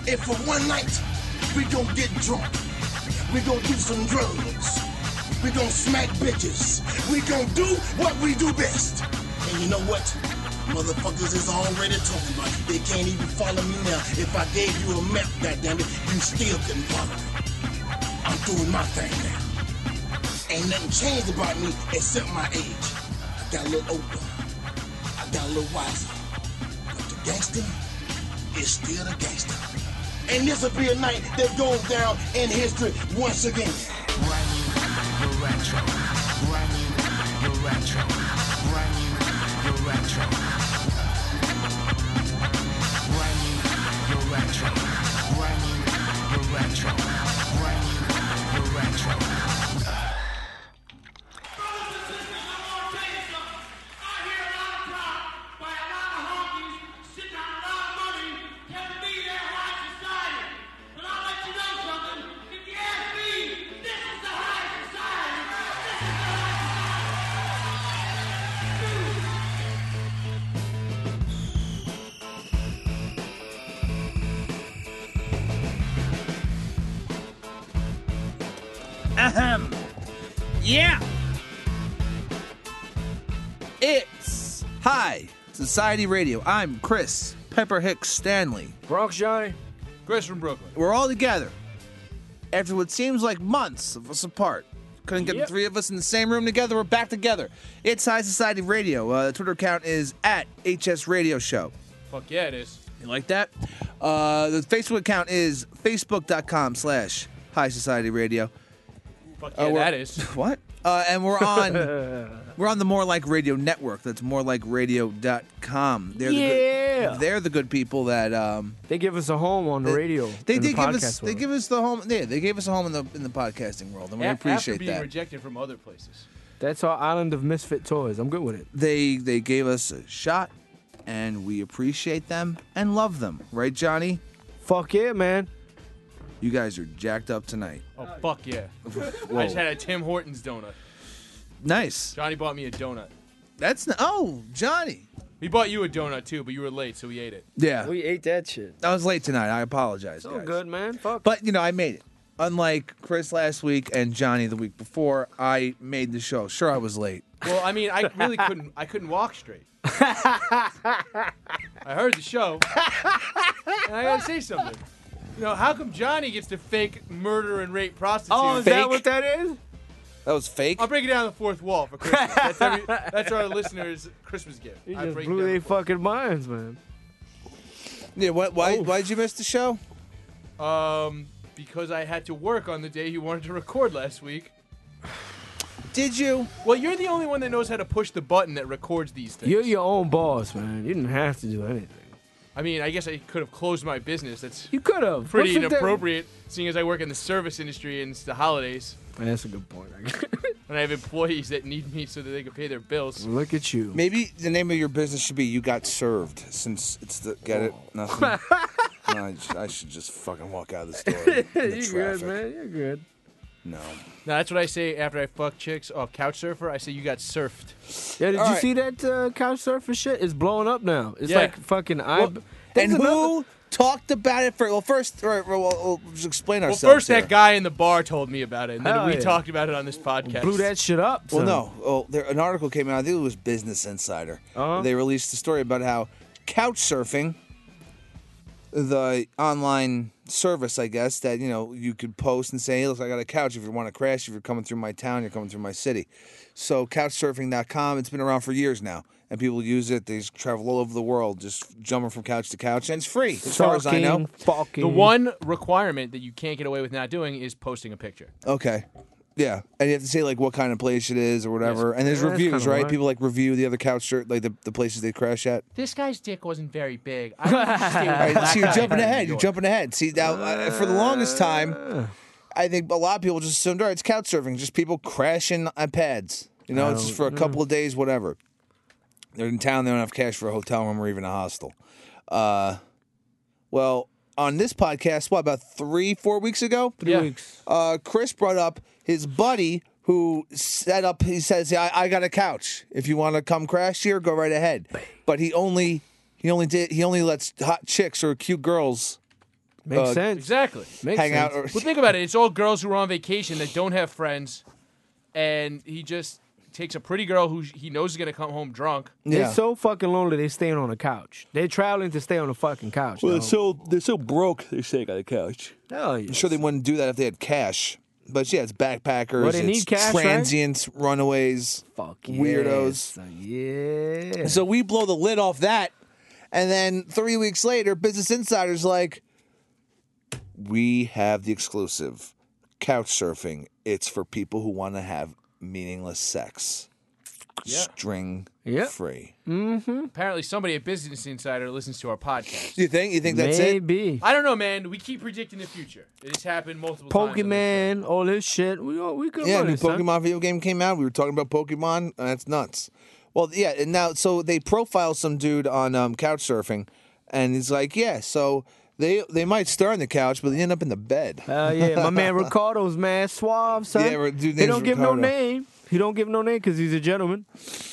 And for one night, we gon' get drunk. We gon' do some drugs. We gon' smack bitches. We gon' do what we do best. And you know what? Motherfuckers is already talking about it. They can't even follow me now. If I gave you a map, goddammit, you still couldn't follow me. I'm doing my thing now. Ain't nothing changed about me except my age. I got a little older. I got a little wiser. But the gangster is still a gangster. And this'll be a night that goes down in history once again. Brand new, you're retro. Brand new, you're retro. Brand new, you're retro. Brand new, you're retro. Brand new, you're retro. Brand new, you're retro. Ahem. Yeah. It's High Society Radio. I'm Chris Pepper Hicks Stanley. Bronx Johnny. Chris from Brooklyn. We're all together after what seems like months of us apart. Couldn't get the three of us in the same room together. We're back together. It's High Society Radio. The Twitter account is at HS Radio Show. Fuck yeah, it is. You like that? The Facebook account is facebook.com/High Society Radio. Fuck yeah, that is. What? And we're on the More Like Radio network. That's morelikeradio.com. They're the good people that They give us a home on the radio. They in did the give us. podcast They world. give us the home. Yeah, they gave us a home in the podcasting world, and we appreciate After being that. rejected from other places. That's our island of misfit toys. I'm good with it. They gave us a shot, and we appreciate them and love them. Right, Johnny? Fuck yeah, man. You guys are jacked up tonight. Oh, fuck yeah. I just had a Tim Hortons donut. Nice. Johnny bought me a donut. Johnny. He bought you a donut, too, but you were late, so we ate it. Yeah. We ate that shit. I was late tonight. I apologize, So guys. good, man. Fuck. But, I made it. Unlike Chris last week and Johnny the week before, I made the show. Sure, I was late. Well, I mean, I really couldn't. I couldn't walk straight. I heard the show, and I gotta say something. How come Johnny gets to fake murder and rape prostitutes? Oh, is that what that is? That was fake? I'll break it down the fourth wall for Christmas. That's our listeners' Christmas gift. You I just break blew it down their the fourth- fucking minds, man. Yeah, why did you miss the show? Because I had to work on the day he wanted to record last week. Did you? Well, you're the only one that knows how to push the button that records these things. You're your own boss, man. You didn't have to do anything. I mean, I guess I could have closed my business. That's You could have. pretty inappropriate, seeing as I work in the service industry and it's the holidays. That's a good point. And I have employees that need me so that they can pay their bills. Look at you. Maybe the name of your business should be You Got Served, since it's the... Get it? Nothing? No, I should just fucking walk out of the store. in the You traffic. good, man. You're good. No. Now, that's what I say after I fuck chicks off Couch Surfer. I say, you got surfed. Yeah, did All you right. see that couch surfer shit? It's blowing up now. It's Yeah. like fucking... And who talked about it for... Well, first, all right, we'll just explain Well, ourselves first here. that guy in the bar told me about it, and then Hell we yeah. talked about it on this podcast. blew that shit up. Well, son. no. Oh, an article came out. I think it was Business Insider. Uh-huh. They released a story about how couch surfing, the online service, I guess, that you could post and say, "Hey, look, I got a couch. If you want to crash, if you're coming through my town, you're coming through my city." So, couchsurfing.com. It's been around for years now, and people use it. They just travel all over the world, just jumping from couch to couch, and it's free, as far as I know. Fucking. The one requirement that you can't get away with not doing is posting a picture. Okay. Yeah, and you have to say like what kind of place it is or whatever. And there's Yeah, that's reviews, kinda right? why. People review the other couch, like the places they crash at. This guy's dick wasn't very big. I need to stay with All a right, black see, you're guy jumping in New ahead. You're York. jumping ahead. See, now for the longest time, I think a lot of people just assumed, all right, it's couch surfing, just people crashing on pads. It's just for a couple of days, whatever. They're in town, they don't have cash for a hotel room or even a hostel. Well, on this podcast, about 3-4 weeks ago? 3 weeks. Chris brought up his buddy who set up, he says, yeah, I got a couch. If you want to come crash here, go right ahead. But he only lets hot chicks or cute girls Makes sense. Exactly. Makes hang sense. out. Well, think about it. It's all girls who are on vacation that don't have friends, and he just takes a pretty girl who he knows is gonna come home drunk. They're so fucking lonely. They staying on the couch. They're traveling to stay on the fucking couch. Well, dog. they're so broke. They stay on the couch. Hell yeah. I'm sure they wouldn't do that if they had cash. But yeah, it's backpackers, Well, they it's need cash, right? transients, runaways, Fuck weirdos. yes. Yeah. So we blow the lid off that, and then 3 weeks later, Business Insider's like, "We have the exclusive. Couch surfing. It's for people who want to have meaningless sex, string free." Apparently, somebody at Business Insider listens to our podcast. You think? You think that's it? Maybe. I don't know, man. We keep predicting the future. It has happened multiple times. on this Pokemon, all this shit. We could Yeah, run new it, son. Pokemon video game came out. We were talking about Pokemon. That's nuts. Well, yeah, and now so they profile some dude on couch surfing, and he's like, yeah, so they might start on the couch, but they end up in the bed. Yeah, my man Ricardo's man suave, son. Yeah, dude he name's don't give Ricardo. no name. He don't give no name because he's a gentleman.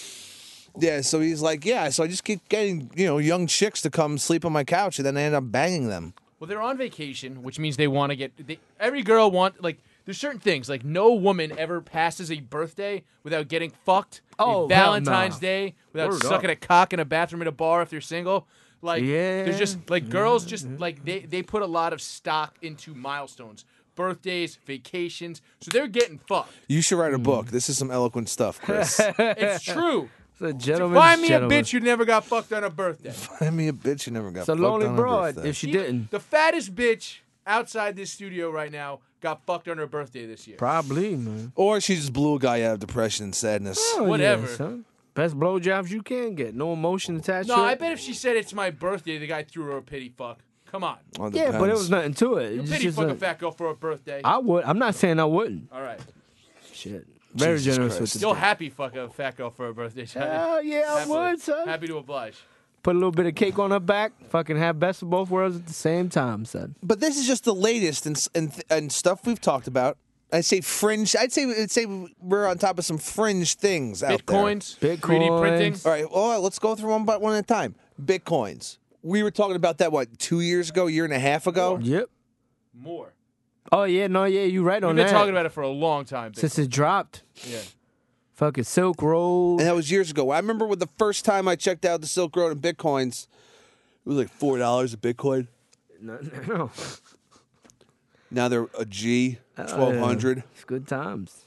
Yeah, so he's like, yeah, so I just keep getting young chicks to come sleep on my couch, and then I end up banging them. Well, they're on vacation, which means they want to get. Every girl there's certain things like no woman ever passes a birthday without getting fucked. Oh, a Valentine's hell nah. Day without Word sucking up. a cock in a bathroom at a bar if they're single. Like, Yeah. there's just like girls just like they put a lot of stock into milestones, birthdays, vacations. So they're getting fucked. You should write a book. This is some eloquent stuff, Chris. It's true. It's a gentleman's Find me gentleman. a bitch who never got fucked on a birthday. Find me a bitch who never got It's a fucked lonely on broad birthday. if she didn't. The fattest bitch outside this studio right now got fucked on her birthday this year. Probably, man. Or she just blew a guy out of depression and sadness. Oh, Whatever. Yeah, son. Best blowjobs you can get. No emotion attached No, to I it. bet if she said it's my birthday, the guy threw her a pity fuck. Come on. Well, it Yeah, but it depends. was nothing to it. You It's pity just fuck a a- fat girl for a birthday. I would. I'm not saying I wouldn't. All right. Shit. Very Jesus generous Christ. with the Still tip. happy fuck a fat girl for a birthday. Yeah, I Happily. would, son. Happy to oblige. Put a little bit of cake on her back. Fucking have best of both worlds at the same time, son. But this is just the latest and stuff we've talked about. I'd say fringe. I'd say we're on top of some fringe things out Bitcoins, Bitcoins. 3D printing. there. All right, well, let's go through one at a time. Bitcoins. We were talking about that 2 years ago, year and a half ago. Yep. More. Oh yeah, no, yeah, you right We've on been that. talking about it for a long time. Since it dropped. Yeah. Fucking Silk Road. And that was years ago. I remember when the first time I checked out the Silk Road and Bitcoins, it was like $4 a Bitcoin. No. Now they're a G, Oh, 1,200. yeah. It's good times.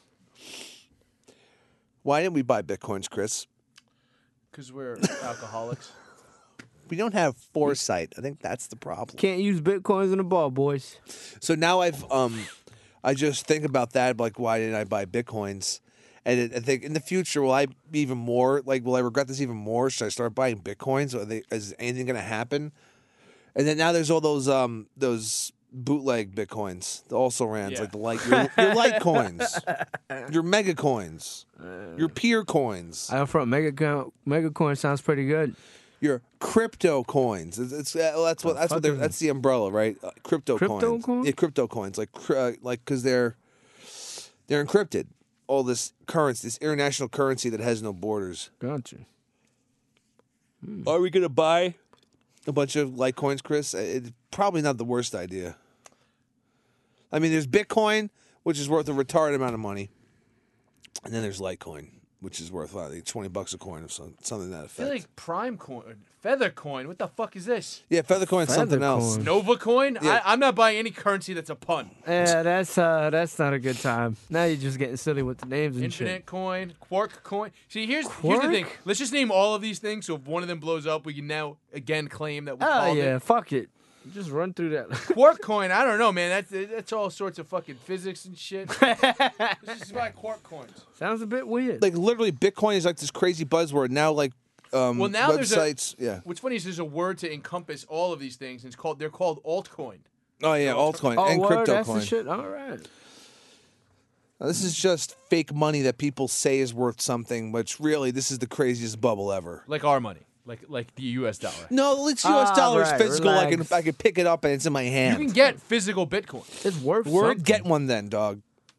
Why didn't we buy Bitcoins, Chris? Because we're alcoholics. We don't have foresight. I think that's the problem. Can't use Bitcoins in the bar, boys. So now I just think about that, like, why didn't I buy Bitcoins? And I think in the future, will I be even more, will I regret this even more? Should I start buying Bitcoins? Is anything going to happen? And then now there's all those bootleg Bitcoins, the also rans, Yeah. like your Litecoins, your Mega Coins, your Peer Coins, I up front, Mega Coin sounds pretty good. your crypto coins. That's the umbrella, right? Crypto coins. coins? Yeah, crypto coins, like because they're encrypted. All this currency, this international currency that has no borders. Gotcha. Are we gonna buy a bunch of Litecoins, Chris? It's probably not the worst idea. I mean, there's Bitcoin, which is worth a retarded amount of money, and then there's Litecoin, which is worth like $20 a coin or something to that I effect. feel like Prime Coin, Feather Coin. What the fuck is this? Yeah, Feathercoin's something else. Feathercoin. Nova Coin? Yeah. I'm not buying any currency that's a pun. Yeah, that's not a good time. Now you're just getting silly with the names and Infinite shit. Coin, Quark Coin. See, here's the Quark? thing. Let's just name all of these things. So if one of them blows up, we can now again claim that we Oh called yeah, it. fuck it. Just run through that. Quark Coin. I don't know, man. That's all sorts of fucking physics and shit. Let's just buy Quark Coins. Sounds a bit weird. Like literally, Bitcoin is like this crazy buzzword now. Like, Well, now websites. yeah. What's funny is there's a word to encompass all of these things, and they're called altcoin. Oh yeah, altcoin oh, and word, crypto that's coin. the shit. All right. Now, this is just fake money that people say is worth something, which really this is the craziest bubble ever. Like our money. Like the U.S. dollar. No, it's U.S. dollars right, physical. relax. I can pick it up and it's in my You hand. can get physical Bitcoin. It's worth Word, something. get one then, dog.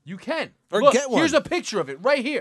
You can. Or Look, get one. Here's a picture of it right here.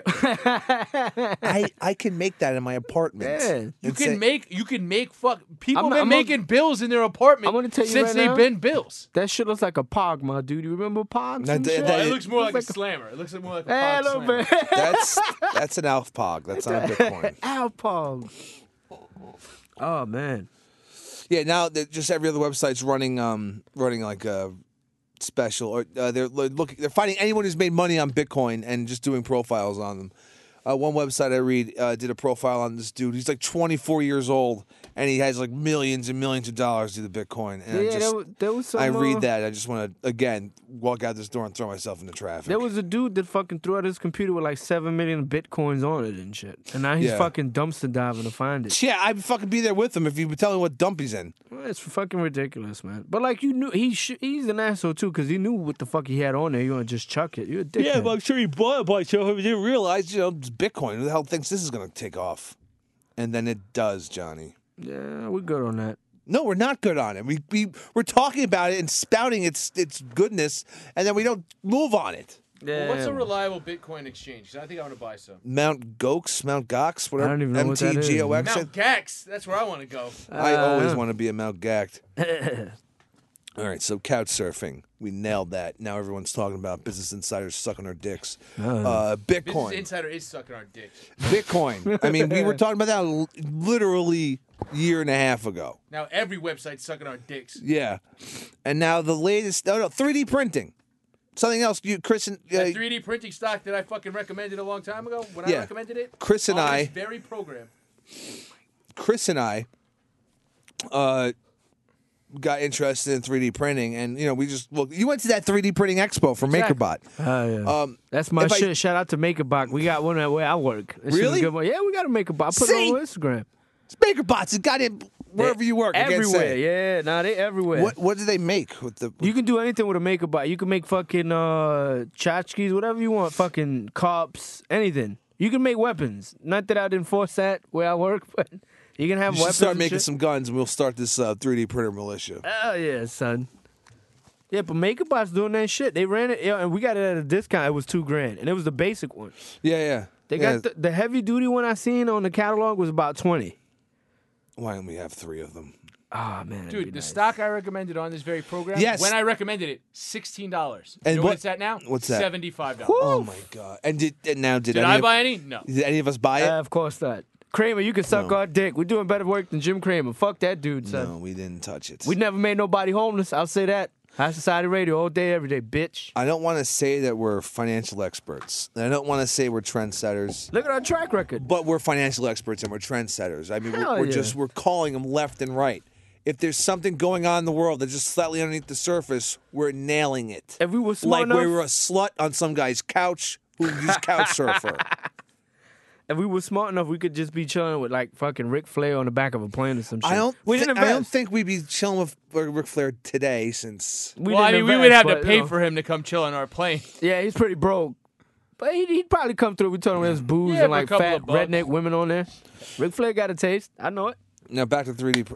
I can make that in my apartment. Yeah. You And can say- make people I'm been not- making bills in their apartment I'm gonna tell you since right they've now. been bills. That shit looks like a pog, my dude. You remember pogs? That- and that- shit? that- It looks more like like a slammer. It looks more like a Hey, a pog little slammer. bit. that's an Alf Pog. That's not a Bitcoin. Ow, pog. Oh man. Yeah, now just every other website's running like a special, or they're finding anyone who's made money on Bitcoin and just doing profiles on them. One website I read did a profile on this dude. He's like 24 years old, and he has like millions and millions of dollars to the Bitcoin. And Yeah, there was some. I read that. I just want to again walk out this door and throw myself into traffic. There was a dude that fucking threw out his computer with like 7 million bitcoins on it and shit, and now he's Yeah. fucking dumpster diving to find it. Yeah, I'd fucking be there with him if you would tell me what dump he's in. Well, it's fucking ridiculous, man. But like you knew, he's an asshole too, because he knew what the fuck he had on there. You want to just chuck it? You're a dickhead. Yeah, but I'm sure he bought it by himself. He didn't realize, it's Bitcoin. Who the hell thinks this is going to take off? And then it does, Johnny. Yeah, we're good on that. No, we're not good on it. We're talking about it and spouting its goodness, and then we don't move on it. Yeah. What's a reliable Bitcoin exchange? 'Cause I think I want to buy some. Mount Gox, whatever. I don't even know what that is. MTGOX. Mount Gax. That's where I want to go. I always want to be a Mount Gact. All right, so couch surfing. We nailed that. Now everyone's talking about Business Insiders sucking our dicks. Business Bitcoin. Insider is sucking our dicks. Bitcoin. I mean, we were talking about that literally a year and a half ago. Now every website's sucking our dicks. Yeah. And now the latest, 3D printing. Something else, Chris and That 3D printing stock that I fucking recommended a long time ago, when Yeah. I recommended it, Chris and on I- this very program. Chris and I got interested in 3D printing, and you went to that 3D printing expo for Exactly. MakerBot. Yeah. That's my if I- shit. Shout out to MakerBot. We got one at where I work. That shit was Really? a good one. Yeah, we got a MakerBot. I put See? it on Instagram. It's MakerBots. It got in wherever you work. I can't Everywhere. say. Yeah, nah, they everywhere. What do they make with the? You can do anything with a MakerBot. You can make fucking tchotchkes, whatever you want, fucking cops, anything. You can make weapons. Not that I'd enforce that where I work, but you can have You should weapons. start and making shit. some guns, and we'll start this 3D printer militia. Oh yeah, son. Yeah, but MakerBot's doing that shit. They ran it, and we got it at a discount. It was $2,000, and it was the basic one. Yeah. They Yeah. got the heavy duty one I seen on the catalog was about $20. Why don't we have 3 of them? Ah man, that'd Dude, be the nice. stock I recommended on this very program, Yes. when I recommended it, $16. And you know what- what it's at now? what's that? $75. Oh my god! And did Did any I of, buy any? No. Did any of us buy it? Of course not. Kramer, you can suck our dick. We're doing better work than Jim Kramer. Fuck that dude, son. No, we didn't touch it. We never made nobody homeless. I'll say that. High Society Radio all day, every day, bitch. I don't want to say that we're financial experts. And I don't want to say we're trendsetters. Look at our track record. But we're financial experts and we're trendsetters. I mean, Hell we're yeah. just we're calling them left and right. If there's something going on in the world that's just slightly underneath the surface, we're nailing it. If we were smart Like enough, we were a slut on some guy's couch who's couch surfer. if we were smart enough, we could just be chilling with like fucking Ric Flair on the back of a plane or some shit. We didn't I don't invest. think we'd be chilling with Ric Flair today since We Well, I didn't mean, we would invest, have to but, pay you know. for him to come chill on our plane. Yeah, he's pretty broke. But he'd probably come through. We told him there's booze Yeah, and for a like couple fat of bucks. redneck women on there. Ric Flair got a taste. I know it. Now back to 3D.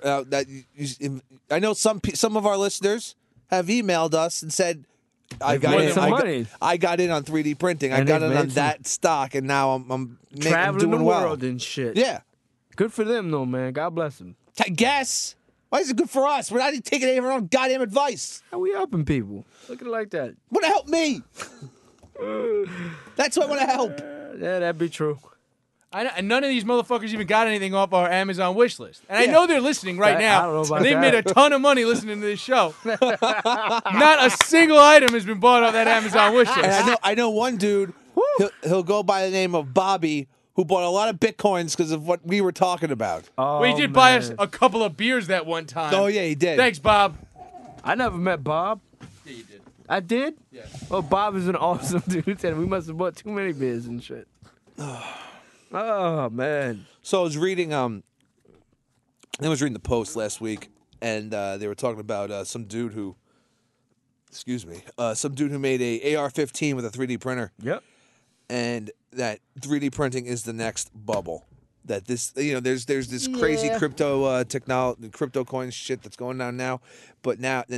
I know some of our listeners have emailed us and said, "I They've got made in. some money. I got in on 3D printing. I And got they've in on made some- that stock, and now I'm Traveling doing the well." world and shit. Yeah, Good for them though, man. God bless them. I guess. Why is it good for us? We're not even taking any of our own goddamn advice. How we helping people? Look at it like that. Want to help me? That's why I want to help. Yeah, that'd be true. And none of these motherfuckers even got anything off our Amazon wish list. And I Yeah. know they're listening right I now. don't know about and they've that. made a ton of money listening to this show. Not a single item has been bought off that Amazon wish list. And I know one dude. He'll go by the name of Bobby, who bought a lot of bitcoins because of what we were talking about. Oh, Well, he did buy us man. a couple of beers that one time. Oh yeah, he did. Thanks, Bob. I never met Bob. Yeah, you did. I did? Yeah. Oh, Bob is an awesome dude, and we must have bought too many beers and shit. Oh, man. So I was reading I was reading the Post last week, and they were talking about some dude who made a AR-15 with a 3D printer, Yep. and that 3D printing is the next bubble. That there's this crazy crypto technology, crypto coin shit that's going on now, but now then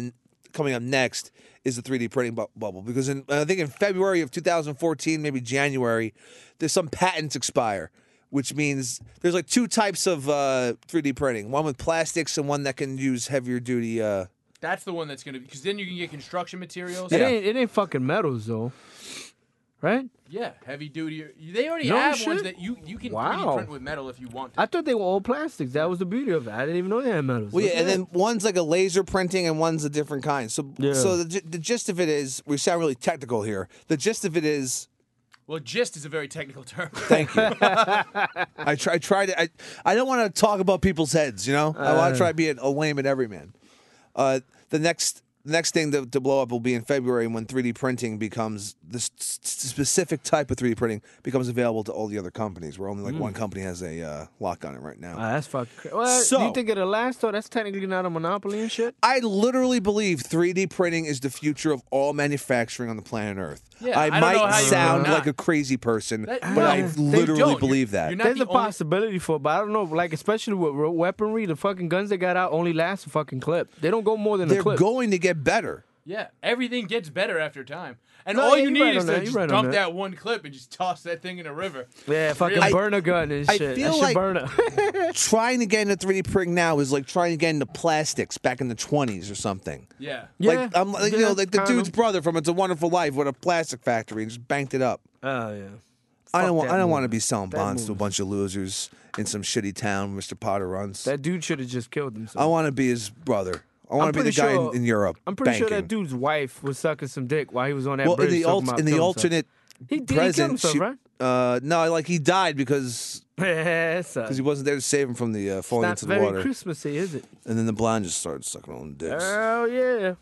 coming up next is the 3D printing bubble, because I think in February of 2014, maybe January, there's some patents expire, which means there's like two types of 3D printing: one with plastics and one that can use heavier duty. That's the one that's gonna, because then you can get construction materials. It ain't fucking metals though, right? Yeah, heavy duty. They already No have shit? ones that you can 3D Wow. print with metal if you want to. I thought they were all plastics. That was the beauty of it. I didn't even know they had metals. Well, yeah, Look and at then one's like a laser printing and one's a different kind. So, Yeah. so the gist of it is, we sound really technical here. The gist of it is, Well, gist is a very technical term. thank you. I try to. I don't want to talk about people's heads. You know, I want to try to be a layman everyman. The next thing to blow up will be in February, when 3D printing becomes this specific type of 3D printing becomes available to all the other companies. Where only like one company has a lock on it right now. that's fucking crazy. Well, So- do you think it'll last though? That's technically not a monopoly and shit. I literally believe 3D printing is the future of all manufacturing on the planet Earth. Yeah, I I don't might know how you sound would like not. a crazy person, That- but no, I they literally don't. believe that. You're not There's the a only- possibility for it, but I don't know. Like, especially with weaponry, the fucking guns they got out only last a fucking clip. They don't go more than They're a clip. going to get better. Yeah, everything gets better after time. And No, all yeah, you you're need right is on to that, you're just right on dump that. that one clip and just toss that thing in a river. Yeah, fucking Really? burn a gun and I shit. feel That shit like- burn up. Trying to get into 3D printing now is like trying to get into plastics back in the 20s or something. Yeah. Like I'm like, yeah, like the kinda. dude's brother from It's a Wonderful Life with a plastic factory and just banked it up. Oh yeah. I don't Fuck that want to movie. be selling That bonds to a movie. bunch of losers in some shitty town Mr. Potter runs. That dude should have just killed himself. I want to be his brother. I want I'm to be the pretty guy sure- in Europe. I'm pretty sure banking. that dude's wife was sucking some dick while he was on that Well, bridge. in the talking about killing himself. alternate He did. He killed present, himself, right? no, like he died because Yeah, he wasn't there to save him from the falling not into the very water. Christmassy, is it? And then the blonde just started sucking on dicks. Oh yeah.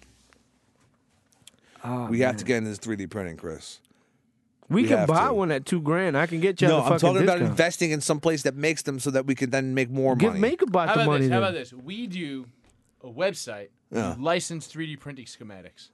We have to get into this 3D printing, Chris. We can have buy to. one at $2,000. I can get you. No, a I'm fucking talking about discount. investing in some place that makes them so that we can then make more Give money. make about How the about money. this? How then. about this? We do a website Yeah. with licensed 3D printing schematics.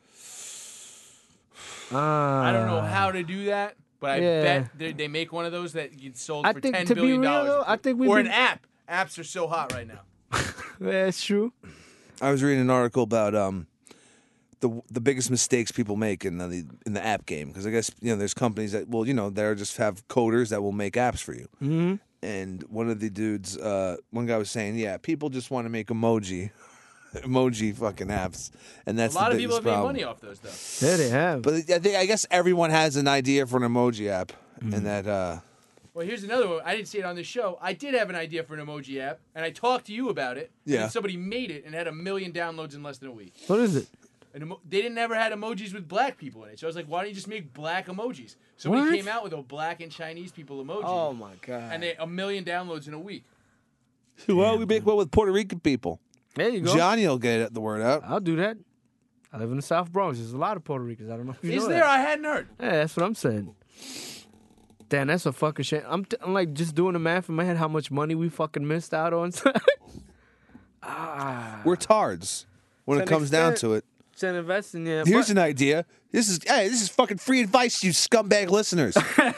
Ah. I don't know how to do that, but I Yeah. bet they make one of those that gets sold I for think, $10 to be billion. real, though, I think we or be- an app. Apps are so hot right now. That's true. I was reading an article about the biggest mistakes people make in the app game, because I guess there's companies that that just have coders that will make apps for you. Mm-hmm. And one of the dudes, one guy was saying, people just want to make emoji fucking apps, and that's A lot the of people biggest have made problem. money off those, though. Yeah, they have. But I guess everyone has an idea for an emoji app, and that Well, here's another one. I didn't say it on this show. I did have an idea for an emoji app, and I talked to you about it. Yeah. And then somebody made it and had 1 million downloads in less than a week. What is it? And they didn't ever had emojis with black people in it. So I was like, why don't you just make black emojis? Somebody What? came out with a black and Chinese people emoji. Oh my god. And they 1 million downloads in a week. well, we make one with Puerto Rican people. There you go. Johnny will get the word out. I'll do that. I live in the South Bronx. There's a lot of Puerto Ricans. I don't know if you Is know there? that. I hadn't heard. Yeah, that's what I'm saying. Damn, that's a fucking shame. I'm like just doing the math in my head how much money we fucking missed out on. We're tards when To it an comes down extent. to it. to investing, yeah. Here's but- an idea. This is fucking free advice, you scumbag listeners.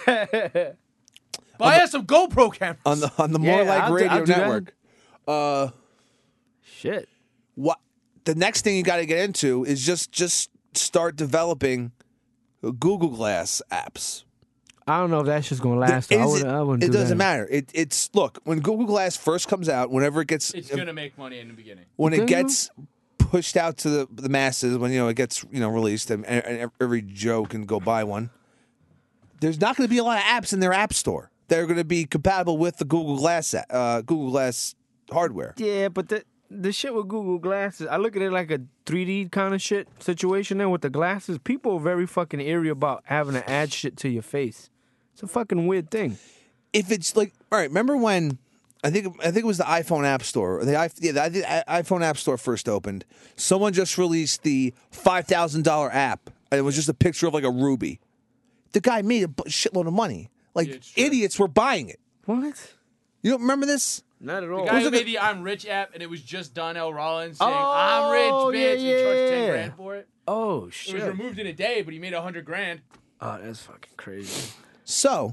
Buy us some GoPro cameras. on the Yeah, More Like I'll do Radio that. Network. Shit. What the next thing you got to get into is just start developing Google Glass apps. I don't know if that's just gonna last. I wouldn't it do doesn't that. matter. It's look, when Google Glass first comes out, whenever it gets It's going to make money in the beginning. when You it think so? gets pushed out to the masses, when it gets released, and every Joe can go buy one. There's not going to be a lot of apps in their app store that are going to be compatible with the Google Glass hardware. Yeah, but the shit with Google Glasses, I look at it like a 3D kind of shit situation there with the glasses. People are very fucking eerie about having to add shit to your face. It's a fucking weird thing. If it's like, all right, remember when I think it was the iPhone App Store, the iPhone App Store first opened. Someone just released the $5,000 app, and it was just a picture of like a ruby. The guy made a shitload of money. Like Yeah, it's true. idiots were buying it. What? You don't remember this? Not at all. The guy who made the I'm Rich app, and it was just Donnell Rollins saying, I'm Oh, rich, bitch, yeah, and he charged yeah. 10 grand for it. Oh, It was shit. removed in a day, but he made 100 grand. Oh, that's fucking crazy. So,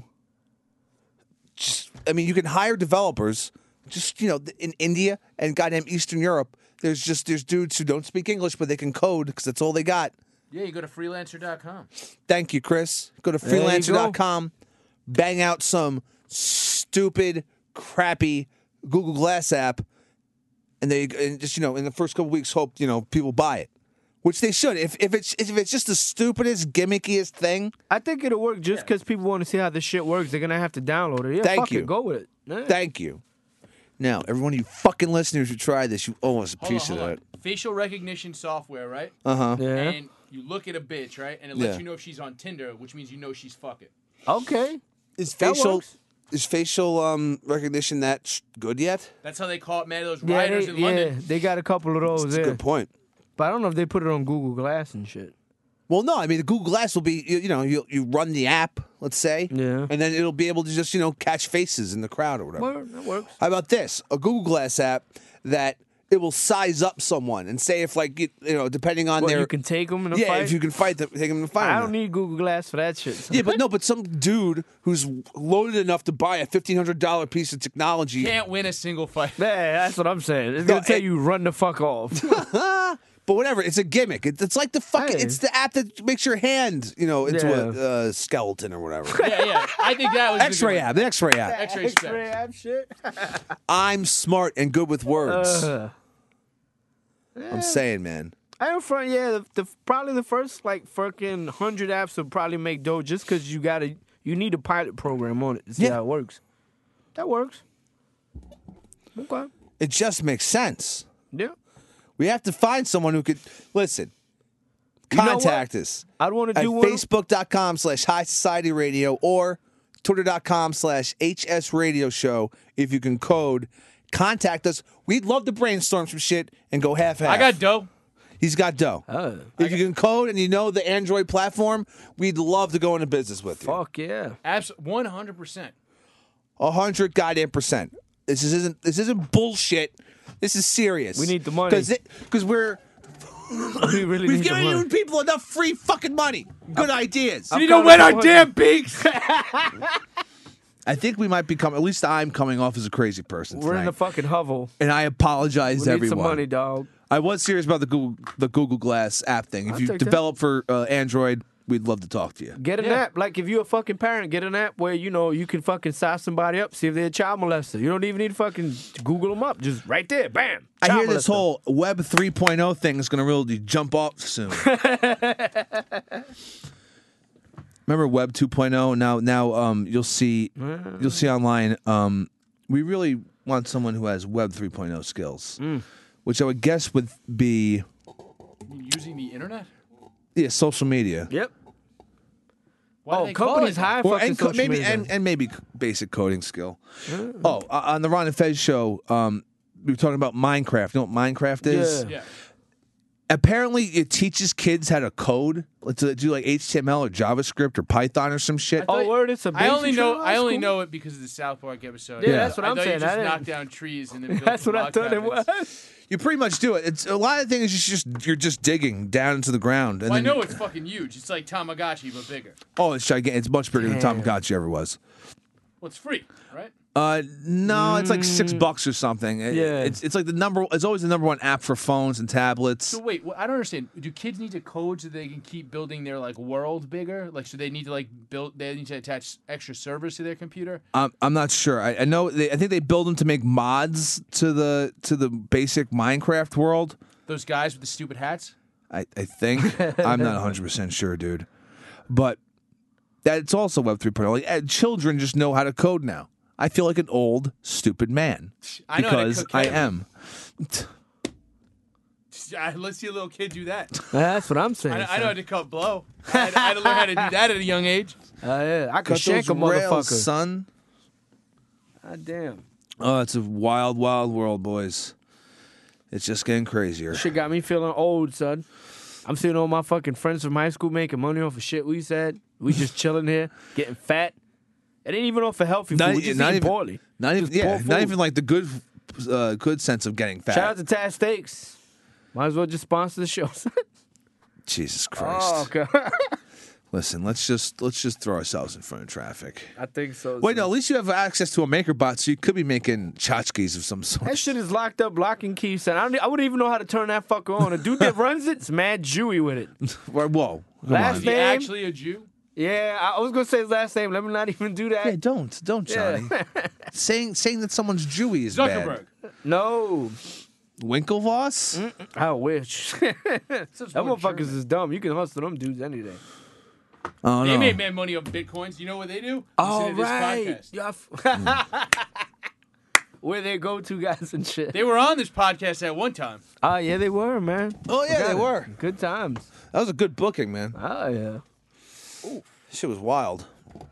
you can hire developers, in India and goddamn Eastern Europe, There's dudes who don't speak English, but they can code because that's all they got. Yeah, you go to freelancer.com. Thank you, Chris. Go to There you go. freelancer.com, bang out some stupid, crappy Google Glass app, and just in the first couple weeks hope people buy it, which they should. If it's just the stupidest, gimmickiest thing, I think it'll work just because people want to see how this shit works. They're gonna have to download it. Yeah, Thank fuck you. it, go with it. Yeah. thank you. Now, every one of you fucking listeners who try this, you owe us a piece Hold of on. that. Facial recognition software, right? Uh-huh. Yeah. And you look at a bitch, right? And it lets Yeah. you know if she's on Tinder, which means you know she's fucking. Okay. Is That works. facial recognition that good yet? That's how they call it, man. Those Yeah, riders in London. they got a couple of those. That's a Yeah. good point. But I don't know if they put it on Google Glass and shit. Well, no, I mean the Google Glass will be you run the app, let's say, Yeah. and then it'll be able to just catch faces in the crowd or whatever. Well, that works. How about this? A Google Glass app that it will size up someone and say if depending on Well, their you can take them in a yeah, fight. if you can take them in a fight. I or don't not. need Google Glass for that shit. Yeah, but some dude who's loaded enough to buy a $1,500 piece of technology. Can't win a single fight. Yeah, that's what I'm saying. It's gonna tell you run the fuck off. But whatever, it's a gimmick. It's like the fucking. Hey. It's the app that makes your hand, into Yeah. a skeleton or whatever. Yeah. I think that was X-ray the good app. The X-ray app. one. X-ray specs. X-ray app shit. I'm smart and good with words. I'm saying, man. I am front. Yeah, probably the first fucking 100 apps will probably make dough just because you need a pilot program on it to see Yeah. how it works. That works. Okay. It just makes sense. Yeah. We have to find someone who could listen. You know what? Contact us I'd want to at do one. facebook.com/High Society Radio or twitter.com/HS Radio Show. If you can code, contact us. We'd love to brainstorm some shit and go half-half. I got dough. He's got dough. If you can code and you know the Android platform, we'd love to go into business with you. Fuck yeah. 100%. 100 goddamn %. This isn't bullshit. This is serious. We need the money. Because We really we've need the given money. you people enough free fucking money. Good ideas. You don't wet our damn beaks. I think we might become, at least I'm coming off as a crazy person We're in tonight. the fucking hovel. And I apologize We to need everyone. some money, dog. I was serious about the Google Glass app thing. If I'll you take that. develop for Android, we'd love to talk to you. Get an app. Like if you're a fucking parent, get an app where you can fucking size somebody up, see if they're a child molester. You don't even need to fucking Google them up. Just right there, bam. I Child hear this molester. whole Web 3.0 thing is going to really jump off soon. Remember Web 2.0? Now you'll see online. We really want someone who has Web 3.0 skills, which I would guess would be Using the internet? social media. Yep. Why do they call companies it? hire Or, fucking social maybe media. and maybe basic coding skill. On the Ron and Fez show, we were talking about Minecraft. You know what Minecraft is? Yeah. Yeah. Apparently, it teaches kids how to code, to do like HTML or JavaScript or Python or some shit. Oh, word, it's a I only basic know show? I That's only cool. know it because of the South Park episode. Yeah, that's what I'm I saying. thought I you just didn't- knocked down trees and then built That's what I log thought it cabins. was. You pretty much do it. It's a lot of things. You're just digging down into the ground. And Well, I then know it's fucking huge. It's like Tamagotchi, but bigger. it's gigantic. It's much bigger than Tamagotchi ever was. Well, it's free, right? No, it's like $6 or something. Yeah. It's like it's always the number one app for phones and tablets. So wait, I don't understand. Do kids need to code so they can keep building their world bigger? Like, so they need to they need to attach extra servers to their computer? I'm not sure. I know. I think they build them to make mods to the basic Minecraft world. Those guys with the stupid hats? I think. I'm not 100% sure, dude. But that's also Web 3.0. And children just know how to code now. I feel like an old, stupid man. I know how to Because cook I ham. am. Let's see a little kid do that. That's what I'm saying. I know how to cut blow. I had to learn how to do that at a young age. Yeah, I could Cut shank those a motherfucker. rails, son. God damn. Oh, it's a wild, wild world, boys. It's just getting crazier. Shit got me feeling old, son. I'm seeing all my fucking friends from high school making money off of shit we said. We just chilling here, getting fat. It ain't even off of healthy food. We just eating poorly. Not even, Just poor yeah, not food. even like the good sense of getting fat. Shout out to Taz Steaks. Might as well just sponsor the show. Jesus Christ. Oh, okay. Listen, let's just throw ourselves in front of traffic. I think so. Wait, no, at least you have access to a MakerBot, so you could be making tchotchkes of some sort. That shit is locked up, lock and key. Son. I wouldn't even know how to turn that fucker on. The dude that runs it's mad Jewy with it. Whoa, come Last on. Is he name? actually a Jew? Yeah, I was gonna say his last name. Let me not even do that. Yeah, don't, Johnny. saying that someone's Jewy is Zuckerberg. bad. No, Winklevoss? I wish. That Sounds more motherfuckers German. is dumb. You can hustle them dudes any day. Oh They no. made mad money off Bitcoins. You know what they do? Oh Listen to this right, podcast. Where they go to guys and shit. They were on this podcast at one time. Oh yeah, they were, man. Oh yeah, Forgot they it. were. Good times. That was a good booking, man. Oh yeah. Shit was wild.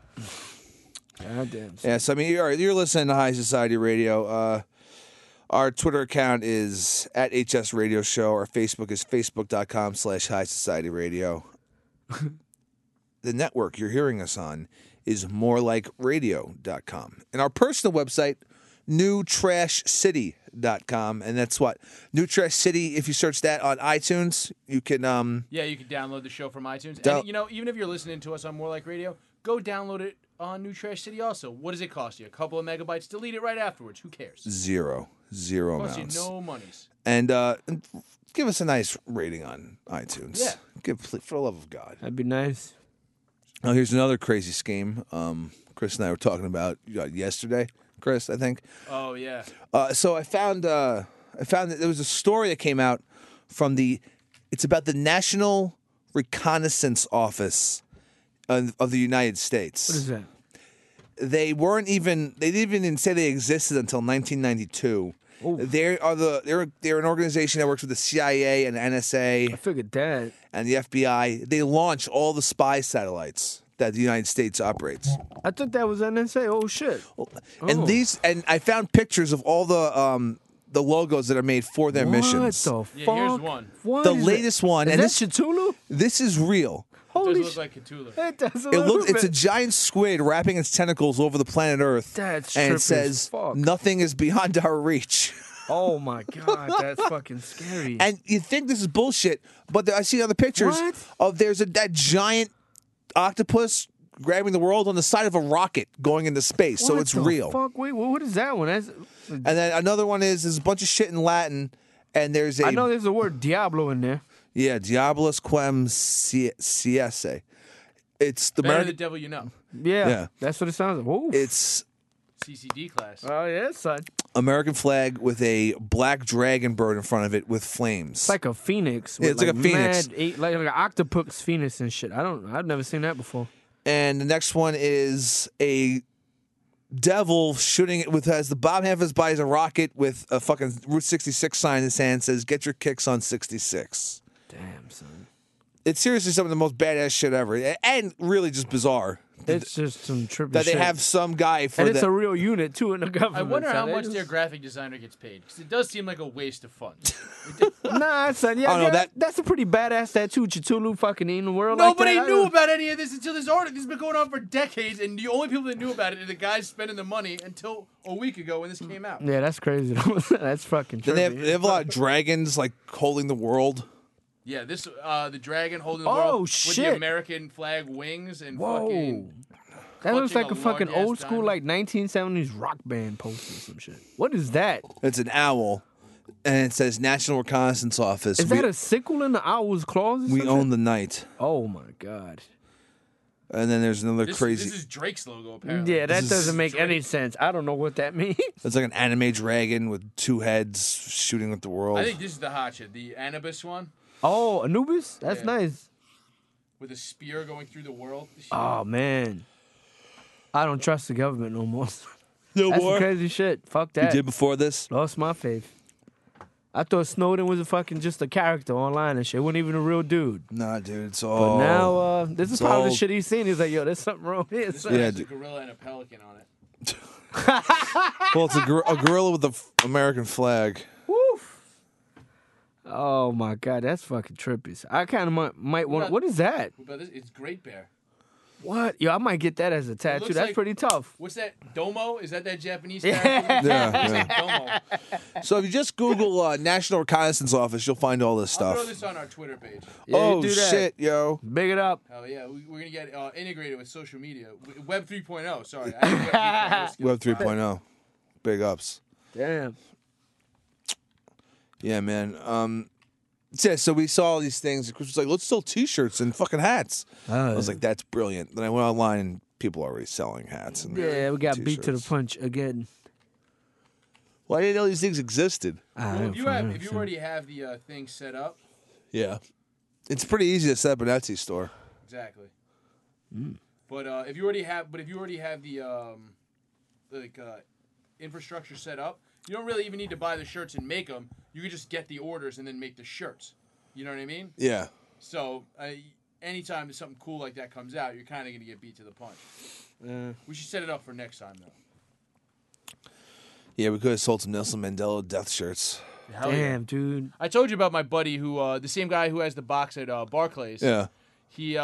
Goddamn. Yeah, so I mean, you're listening to High Society Radio. Our Twitter account is at HS Radio Show. Our Facebook is facebook.com/High Society Radio. The network you're hearing us on is morelikeradio.com. And our personal website, newtrashcity.com. And that's what? New Trash City, if you search that on iTunes, you can... Yeah, you can download the show from iTunes. Down- And, you know, even if you're listening to us on More Like Radio, go download it on New Trash City also. What does it cost you? A couple of megabytes? Delete it right afterwards. Who cares? Zero Costs you amounts. no monies. And give us a nice rating on iTunes. Yeah. For the love of God. That'd be nice. Oh, here's another crazy scheme. Chris and I were talking about yesterday. Chris, I think. Oh, yeah. So I found that there was a story that came out from it's about the National Reconnaissance Office of the United States. What is that? They didn't even say they existed until 1992. They're an organization that works with the CIA and I NSA figured that. and the FBI. They launch all the spy satellites that the United States operates. I thought that was NSA. Oh shit. And and I found pictures of all the logos that are made for their missions. What the Yeah, fuck? here's one. What The is latest that? one, Is and that Cthulhu? This is real. Holy Does shit. look like Cthulhu. It does a It little looks it's a bit. giant squid wrapping its tentacles over the planet Earth. That's and trippy it as says fuck. nothing is beyond our reach. Oh my god, that's fucking scary. And you think this is bullshit, but I see other pictures What? of that giant octopus grabbing the world on the side of a rocket going into space. So What it's the real. Fuck, wait, what is that one? That's, And then another one is there's a bunch of shit in Latin, and there's I know there's a word Diablo in there. Diabolus quem siesse. It's the Better American. the devil you know. Yeah, Yeah. that's what it sounds like. Ooh. It's CCD class. Oh yeah, son. American flag with a black dragon bird in front of it with flames. It's like a phoenix. Yeah, with it's like a phoenix. like an octopus phoenix and shit. I've never seen that before. And the next one is a devil shooting it has the bottom half of his body is a rocket with a fucking Route 66 sign in his hand says "Get your kicks on 66." Damn, son. It's seriously some of the most badass shit ever, and really just bizarre It's just some trippy that they shit. have some guy for and it's the. a real unit too in the government. I wonder how son. They much just- their graphic designer gets paid. Because it does seem like a waste of funds. Nah, son. Yeah, Oh, no, that's a pretty badass tattoo. Cthulhu fucking eating the world. Nobody like that. knew about any of this until this article. This has been going on for decades, and the only people that knew about it are the guys spending the money until a week ago when this came out. Yeah, that's crazy. That's fucking Then trippy. they have a lot of dragons like holding the world. Yeah, this the dragon holding the Oh, world with shit. the American flag wings and Whoa. fucking. That looks clutching like a a fucking long-ass old school, diamond. like 1970s rock band poster or some shit. What is that? It's an owl, and it says National Reconnaissance Office. Is that a sickle in the owl's claws? Or we some own shit? the night. Oh my god. And then there's another This crazy. is Drake's logo apparently. Yeah, that is doesn't make Drake. any sense. I don't know what that means. It's like an anime dragon with two heads shooting at the world. I think this is the hot shit, the Anubis one Oh, Anubis? That's Yeah. nice. with a spear going through the world. This shit- Oh man. I don't trust the government no more. no That's some crazy shit. Fuck You that. did before this? Lost my faith. I thought Snowden was a fucking just a character online and shit. Wasn't even a real dude. Nah, dude. It's But all. now, this is it's part of the all- shit he's seen. He's like, yo, there's something wrong here. This son. one Yeah, has a dude. gorilla and a pelican on it. Well, it's a gorilla with the American flag. Woof. Oh my god, that's fucking trippy. I kind of might want. What is that? What about this? It's Great Bear. What? Yo, I might get that as a tattoo. looks That's like- pretty tough. What's that? Domo? Is that Japanese Yeah. character? Yeah, Domo. So if you just Google National Reconnaissance Office, you'll find all this I'll stuff. throw this on our Twitter page. Yeah, Oh you do that. shit, yo! Big it up. Hell yeah, we're gonna get integrated with social media. Web 3.0. Sorry, I have Web 3.0 skills. Web 3.0, big ups. Damn. Yeah, man. Yeah, so we saw all these things. Chris was like, let's sell T-shirts and fucking hats. I was like, that's brilliant. Then I went online and people are already selling hats. And Yeah, we got beat to the T-shirts. punch again. Well, I didn't know these things existed. Well, if you already have the thing set up, Yeah. It's pretty easy to set up an Etsy store. exactly. But if you already have the infrastructure set up, you don't really even need to buy the shirts and make them. You could just get the orders and then make the shirts. You know what I mean? Yeah. So anytime something cool like that comes out, you're kind of gonna get beat to the punch. We should set it up for next time though. Yeah, we could have sold some Nelson Mandela death shirts. Hell yeah. Damn, dude. I told you about my buddy who, the same guy who has the box at Barclays. Yeah. He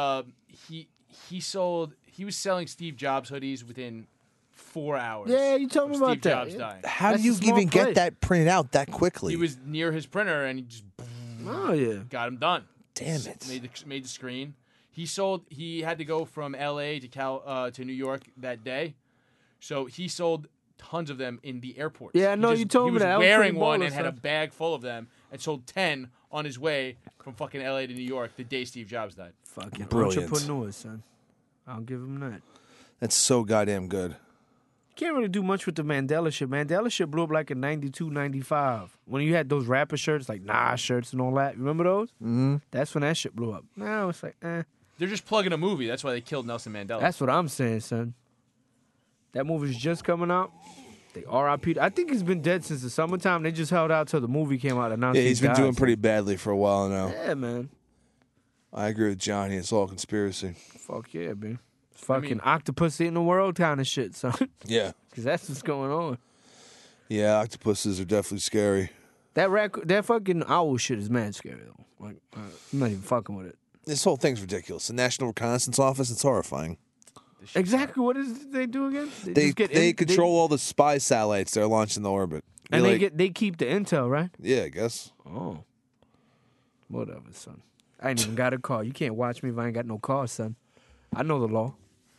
was selling Steve Jobs hoodies within 4 hours. Yeah, you told me of about Steve that. Jobs Yeah. dying. How That's do you a small even play. get that printed out that quickly? He was near his printer and he just Oh, yeah. got him done. Damn it. Made the screen. He had to go from L.A. to New York that day, so he sold tons of them in the airport. Yeah, I know, you told me that. That He was was wearing pretty one baller, and had a son. bag full of them and sold 10 on his way from fucking L.A. to New York the day Steve Jobs died. Fucking Brilliant. entrepreneur, son. I'll give him that. That's so goddamn good. Can't really do much with the Mandela shit. Mandela shit blew up like in 92, 95. When you had those rapper shirts, like Nas shirts and all that. Remember those? Mm-hmm. That's when that shit blew up. Now it's like, They're just plugging a movie. That's why they killed Nelson Mandela. That's what I'm saying, son. That movie's just coming out. They RIP. I think he's been dead since the summertime. They just held out till the movie came out. Announced Yeah, he he's been died, doing son. pretty badly for a while now. Yeah, man. I agree with Johnny. It's all conspiracy. Fuck yeah, man. Fucking octopus eating the world kind of shit, son. Yeah. Because that's what's going on. Yeah, octopuses are definitely scary. That fucking owl shit is mad scary, though. Like, I'm not even fucking with it. This whole thing's ridiculous. The National Reconnaissance Office, it's horrifying. Exactly what is it they do again? They control all the spy satellites they're launched into orbit. And You're they keep the intel, right? Yeah, I guess. Oh. Whatever, son. I ain't even got a car. You can't watch me if I ain't got no car, son. I know the law.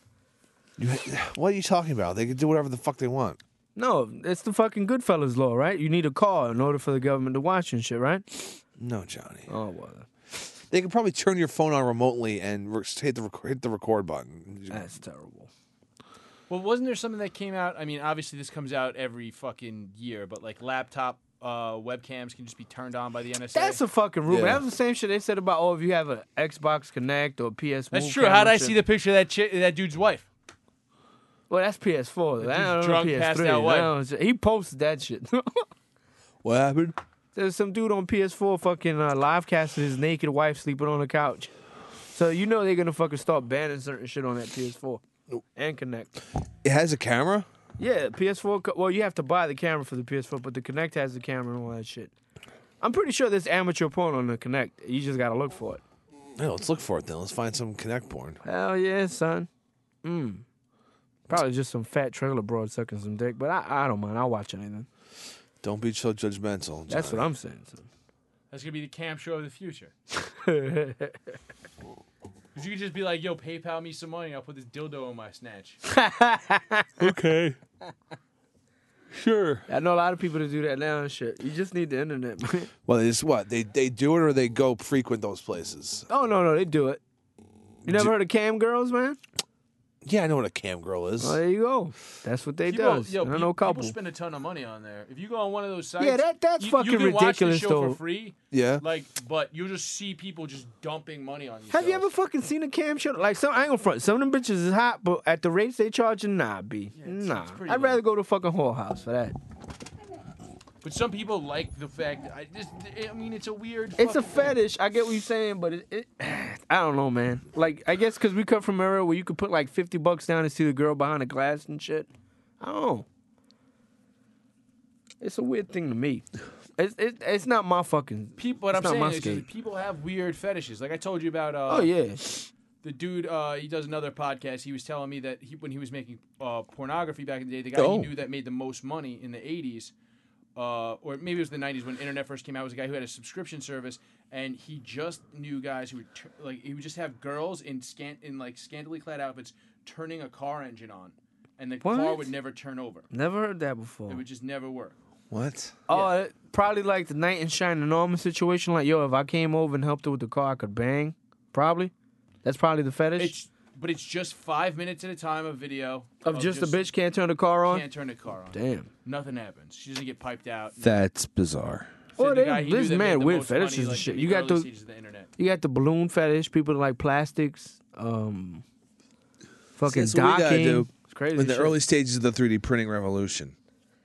What are you talking about? They can do whatever the fuck they want. No, it's the fucking Goodfellas law, right? You need a car in order for the government to watch and shit, right? No, Johnny. Oh, well. They can probably turn your phone on remotely and hit the record button. That's terrible. Well, wasn't there something that came out? I mean, obviously this comes out every fucking year, but like laptop webcams can just be turned on by the NSA. That's a fucking rumor. Yeah. That was the same shit they said about, if you have an Xbox Connect or PS That's Move true. camera How'd I shit. see the picture of that dude's wife? Well, that's PS4. The I don't dude's know drunk, PS3. passed out wife. I don't know. He posted that shit. What happened? There's some dude on PS4 fucking live casting his naked wife sleeping on the couch. So you know they're gonna fucking start banning certain shit on that PS4 and Connect. It has a camera? Yeah, PS4. Well, you have to buy the camera for the PS4, but the Connect has the camera and all that shit. I'm pretty sure there's amateur porn on the Connect. You just gotta look for it. No, let's look for it then. Let's find some Connect porn. Hell yeah, son. Probably just some fat trailer broad sucking some dick, but I don't mind. I'll watch anything. Don't be so judgmental. That's Johnny. what I'm saying, son. That's gonna be the cam show of the future. Because you could just be like, "Yo, PayPal me some money. I'll put this dildo in my snatch." Okay. Sure. I know a lot of people that do that now and shit. You just need the internet, man. Well, it's what? They do it or they go frequent those places? Oh, no, they do it. You never heard of cam girls, man? Yeah, I know what a cam girl is. Oh, there you go. That's what they does. I know a couple. People spend a ton of money on there. If you go on one of those sites, Yeah, that's you fucking can watch ridiculous, the show though. for free. Yeah. But you just see people just dumping money on these. Have you shows. ever fucking seen a cam show? Like, I ain't gonna front. Some of them bitches is hot, but at the rates they charging, nah, B. Nah. it's pretty I'd low. rather go to fucking whorehouse for that. But some people like the fact. I mean, it's a weird. It's a fucking thing. fetish. I get what you're saying, but I don't know, man. Like, I guess because we come from an era where you could put like $50 down and see the girl behind the glass and shit. I don't know. It's a weird thing to me. It's not my fucking. People, what it's I'm not my saying is skate. just people have weird fetishes. Like I told you about. Oh yeah. The dude, he does another podcast. He was telling me that when he was making pornography back in the day, the guy he knew that made the most money in the 80s, or maybe it was the 90s when internet first came out, was a guy who had a subscription service, and he just knew guys who would he would just have girls in scantily clad outfits turning a car engine on, and the car would never turn over. Never heard that before. It would just never work. What? Oh, probably like the knight in shining armor situation. Like, yo, if I came over and helped her with the car, I could bang. Probably. That's probably the fetish. But it's just 5 minutes at a time of video. Of just a bitch can't turn the car on? Can't turn the car on. Damn. Nothing happens. She doesn't get piped out. That's bizarre. Oh, The guy he knew this that man made the weird most money, fetishes and like, shit. in You the got early the stages of the internet. you got the balloon fetish. People that like plastics. Fucking That's what we gotta docking. do It's crazy. in the shit. early stages of the 3D printing revolution.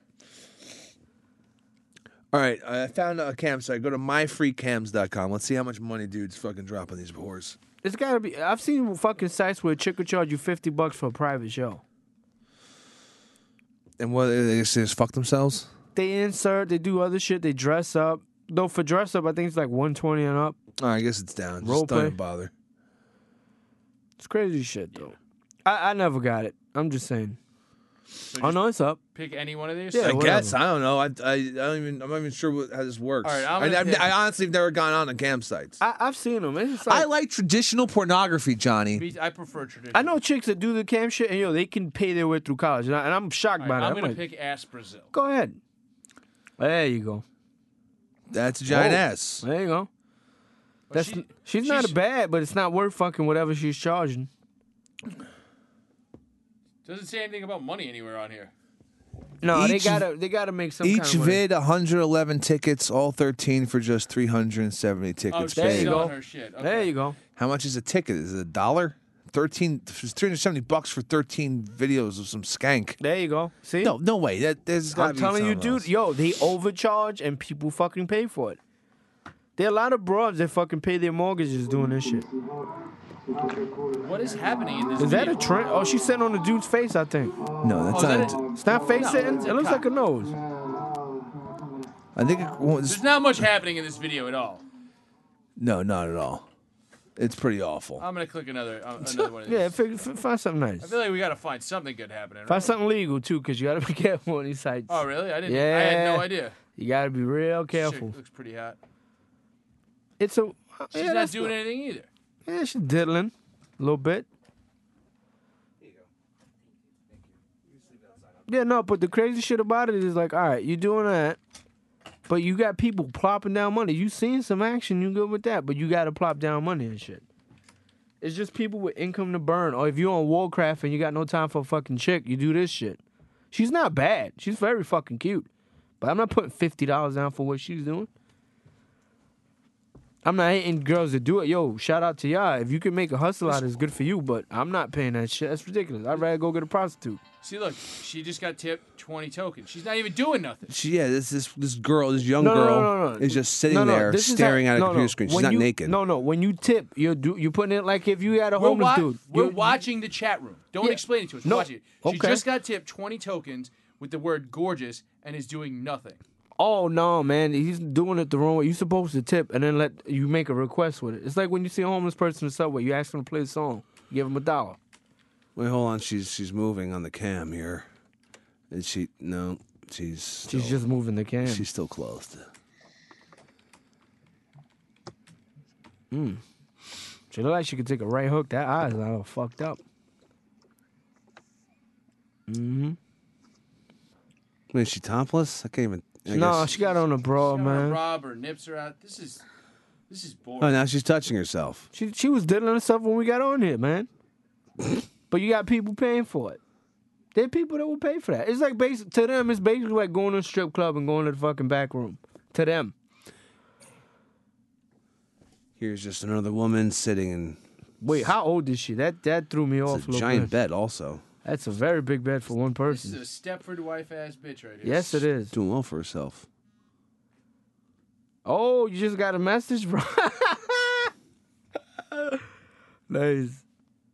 All right, I found a campsite. Go to myfreecams.com. Let's see how much money dudes fucking drop on these whores. It's gotta be. I've seen fucking sites where a chick will charge you $50 for a private show. And what, they just fuck themselves? They insert. They do other shit. They dress up. Though for dress up, I think it's like $120 and up. Oh, I guess it's down. Role Just don't play. even bother. It's crazy shit though. I never got it. I'm just saying. So Oh just no, it's up. pick any one of these? Yeah, I whatever. guess. I don't know. I'm not even sure how this works. All right, I'm gonna pick- I honestly have never gone on campsites. I've seen them. It's I like, like traditional pornography, Johnny. I prefer traditional. I know chicks that do the cam shit, and yo, they can pay their way through college, and I'm shocked All by right, that. I'm going like, to pick Ass Brazil. Go ahead. There you go. That's a giant Whoa. ass. There you go. But That's she's not a bad, but it's not worth fucking whatever she's charging. Doesn't say anything about money anywhere on here. No, Each- they gotta make some Each kind of money. vid, 111 tickets, all 13 for just 370 Oh, tickets. she's There you selling go. her shit. Okay. There you go. How much is a ticket? Is it $1? 13, it's $370 for 13 videos of some skank. There you go. See? No way. There's gotta I'm be telling you, something dude. else. Yo, they overcharge and people fucking pay for it. There are a lot of broads that fucking pay their mortgages doing this shit. What is happening in this Is that video? a trend? Oh, she's sitting on the dude's face, I think. No, that's Oh, is not. that It's not face No, sitting. that's a It looks cop. like a nose. I think it was. There's not much happening in this video at all. No, not at all. It's pretty awful. I'm going to click another one of these. Yeah, find something I nice. feel like we got to find something good happening. Find Right? something legal too, because you gotta be careful on these sites. Oh, really? I had no Yeah. idea. You gotta be real careful. Chick looks pretty hot. It's a. She's yeah, not that's doing anything either. Yeah, she's diddling a little bit. Yeah, no, but the crazy shit about it is like, all right, you're doing that, but you got people plopping down money. You seen some action, you good with that, but you got to plop down money and shit. It's just people with income to burn. Or if you're on Warcraft and you got no time for a fucking chick, you do this shit. She's not bad. She's very fucking cute. But I'm not putting $50 down for what she's doing. I'm not hating girls that do it. Yo, shout out to y'all. If you can make a hustle out of it, it's good for you, but I'm not paying that shit. That's ridiculous. I'd rather go get a prostitute. See, look, she just got tipped 20 tokens. She's not even doing nothing. This girl, this young No, no, girl, no, no. is just sitting No, no, there this is staring how- at a no, computer no. screen. She's When not you- naked. No, when you tip, you're putting it like if you had a homeless dude. We're You're- watching the chat room. Don't Yeah. explain it to us. We're No. watching it. She Okay. just got tipped 20 tokens with the word gorgeous and is doing nothing. Oh no, man, he's doing it the wrong way. You're supposed to tip and then let you make a request with it. It's like when you see a homeless person in the subway, you ask them to play a song, you give them $1. Wait, hold on. She's moving on the cam here. Is she? No, she's. She's just moving the cam. She's still closed. She look like she could take a right hook. That eye's all fucked up. Wait, is she topless? I can't even. I No, guess- she got on a bra, She man. rob her nips are out. This is boring. Oh, now she's touching herself. She was diddling herself when we got on here, man. But you got people paying for it. There are people that will pay for that. It's like to them, it's basically like going to a strip club and going to the fucking back room. To them. Here's just another woman sitting in. Wait, how old is she? That threw me off It's a a little giant bit. bed, also. That's a very big bed for one This is person. a Stepford wife ass bitch right here. Yes, it is. Doing well for herself. Oh, you just got a message, bro. Nice.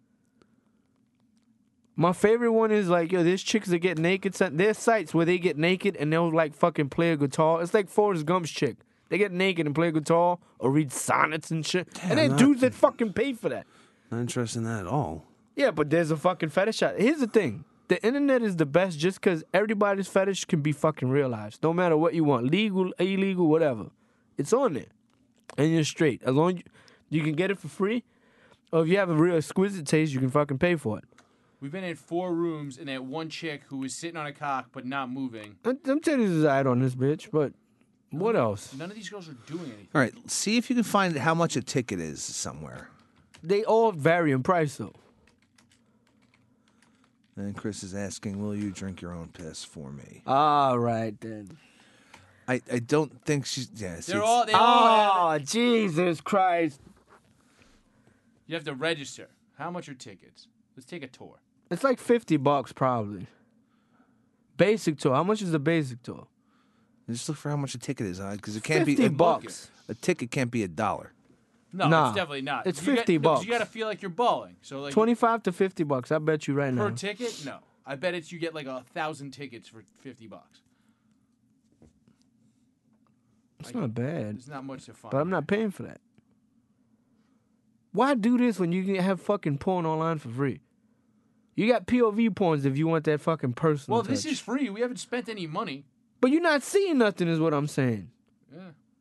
My favorite one is like, yo, there's chicks that get naked. There's sites where they get naked and they'll like fucking play a guitar. It's like Forrest Gump's chick. They get naked and play guitar or read sonnets and shit. And then dudes that fucking pay for that. Not interested in that at all. Yeah, but there's a fucking fetish out. Here's the thing. The internet is the best just because everybody's fetish can be fucking realized. No matter what you want. Legal, illegal, whatever. It's on there. And you're straight. As long as you can get it for free. Or if you have a real exquisite taste, you can fucking pay for it. We've been in 4 rooms, and that one chick who was sitting on a cock but not moving. Them titties is out on this bitch, but what else? None of these girls are doing anything. All right, see if you can find how much a ticket is somewhere. They all vary in price, though. And Chris is asking, will you drink your own piss for me? All right, then. I don't think she's... Yeah, see, They all have it. Oh, Jesus Christ. You have to register. How much are tickets? Let's take a tour. It's like $50 probably. Basic tour. How much is the basic tour? just look for how much a ticket is, because it can't be... $50. A ticket can't be $1. No, Nah, it's definitely not. it's You $50. No, 'cause you got to feel like you're balling. So like $25 to $50. I bet you right per now. ticket, no. I bet it's you get like 1,000 tickets for $50. It's not bad. There's not much to find. But I'm not paying for that. Why do this when you can have fucking porn online for free? You got POV porns if you want that fucking personal Well, this touch. is free. We haven't spent any money. But you're not seeing nothing is what I'm saying. Yeah.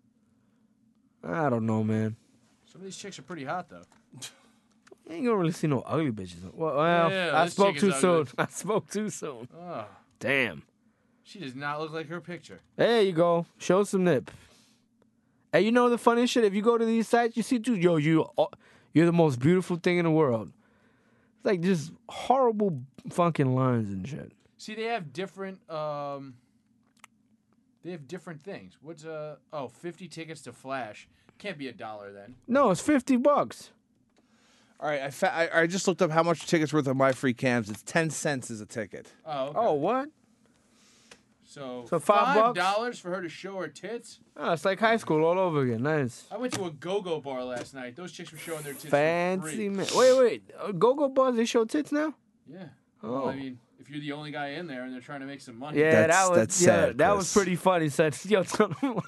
I don't know, man. Some of these chicks are pretty hot though. You ain't gonna really see no ugly bitches. Well, Yeah, I this spoke chick too is soon. ugly. I spoke too soon. Oh, Damn. she does not look like her picture. There you go. Show some nip. Hey, you know the funniest shit? If you go to these sites, you see, dude, yo, you're the most beautiful thing in the world. It's like just horrible fucking lines and shit. See, they have different. They have different things. What's 50 tickets to Flash? Can't be $1 then. No, it's $50. All right, I just looked up how much tickets worth of My Free Cams. It's 10 cents as a ticket. Oh. Okay. Oh, what? So $5? $5 for her to show her tits. Oh, it's like high school all over again. Nice. I went to a go-go bar last night. Those chicks were showing their tits. for Fancy free. man. Wait. Go-go bars, they show tits now? Yeah. Oh. Well, I mean, if you're the only guy in there and they're trying to make some money. Yeah, That's sad, that was Chris. pretty funny. Son. Yo, tell him.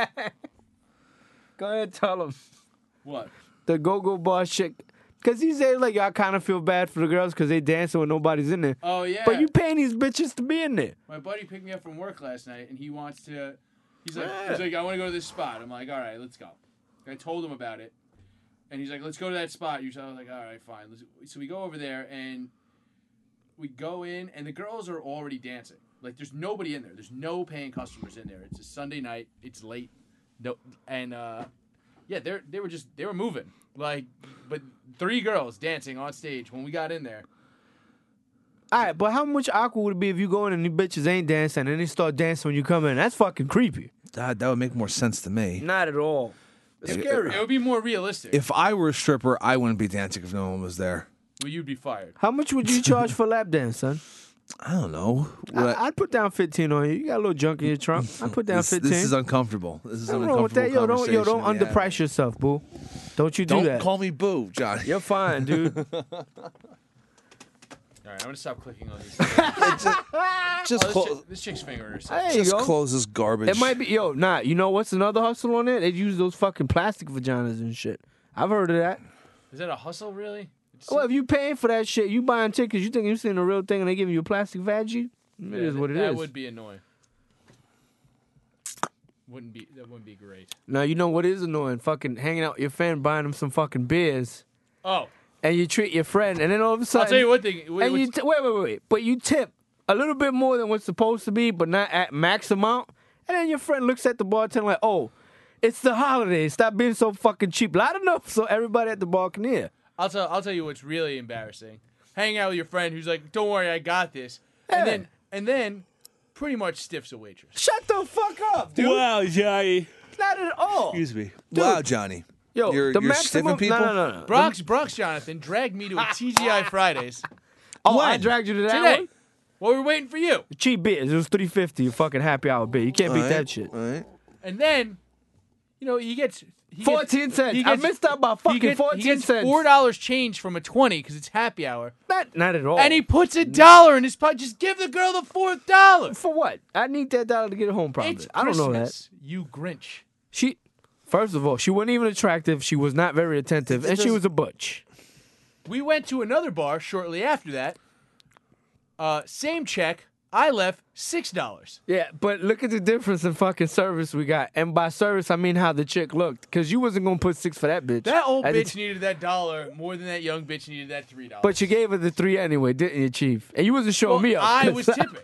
Go ahead, tell him. What? The go-go bar shit. Because he said, like, I kind of feel bad for the girls because they dancing when nobody's in there. Oh yeah. But you paying these bitches to be in there. My buddy picked me up from work last night, and he wants to. He's like, I want to go to this spot. I'm like, all right, let's go. I told him about it, and he's like, let's go to that spot. I was like, all right, fine. So we go over there, and we go in, and the girls are already dancing. Like, there's nobody in there. There's no paying customers in there. It's a Sunday night. It's late. No, and yeah, they were moving. Like, but 3 girls dancing on stage when we got in there. All right, but how much awkward would it be if you go in and these bitches ain't dancing and they start dancing when you come in? That's fucking creepy. That would make more sense to me. Not at all. It's scary. It would be more realistic. If I were a stripper, I wouldn't be dancing if no one was there. Well, you'd be fired. How much would you charge for a lap dance, son? I don't know. I'd put down 15 on you. You got a little junk in your trunk. I'd put down 15. This is uncomfortable. This is an Nothing wrong with that. uncomfortable Yo, don't conversation to be underprice yourself, boo. Don't you do having. that. Don't call me boo, Johnny. You're fine, dude. All right, I'm gonna stop clicking on these. Just, This chick's fingering herself. There you just go. close this garbage. It might be, you know what's another hustle on there? They use those fucking plastic vaginas and shit. I've heard of that. Is that a hustle, really? Well, if you paying for that shit, you buying tickets, you think you're seeing the real thing and they giving you a plastic vaggie? It is what it is. That would be annoying. That wouldn't be great. Now, you know what is annoying? Fucking hanging out with your friend, buying them some fucking beers, Oh, and you treat your friend, and then all of a sudden... I'll tell you one thing. And you wait. But you tip a little bit more than what's supposed to be, but not at max amount. And then your friend looks at the bartender like, oh, it's the holidays. Stop being so fucking cheap. Loud enough so everybody at the bar can hear. I'll tell you what's really embarrassing. Hanging out with your friend who's like, "Don't worry, I got this," and then pretty much stiffs a waitress. Shut the fuck up, dude. Wow, Johnny. Not at all. Excuse me. Dude. Wow, Johnny. Yo, you're the stiffing maximum... people? No. Bronx Jonathan dragged me to a TGI Fridays Oh, I When? dragged you to that today. one? Well, we're waiting for you. Cheap beers. It was $3.50. A fucking happy hour beer. You can't beat that shit. All right. And then, he gets 14 cents. I missed out by fucking 14 He gets cents. $4 change from a 20 because it's happy hour, Not at all. and he puts $1 in his pocket. Just give the girl the $4. For what? I need that dollar to get home, probably. It's I don't know that. Christmas, you Grinch. First of all, she wasn't even attractive. She was not very attentive, and she was a butch. We went to another bar shortly after that. Same check. I left $6. Yeah, but look at the difference in fucking service we got. And by service, I mean how the chick looked. Because you wasn't going to put 6 for that bitch. That old I bitch did- needed that $1 more than that young bitch needed that $3. But you gave her the 3 anyway, didn't you, Chief? And you wasn't showing Well, me up. I was tipping.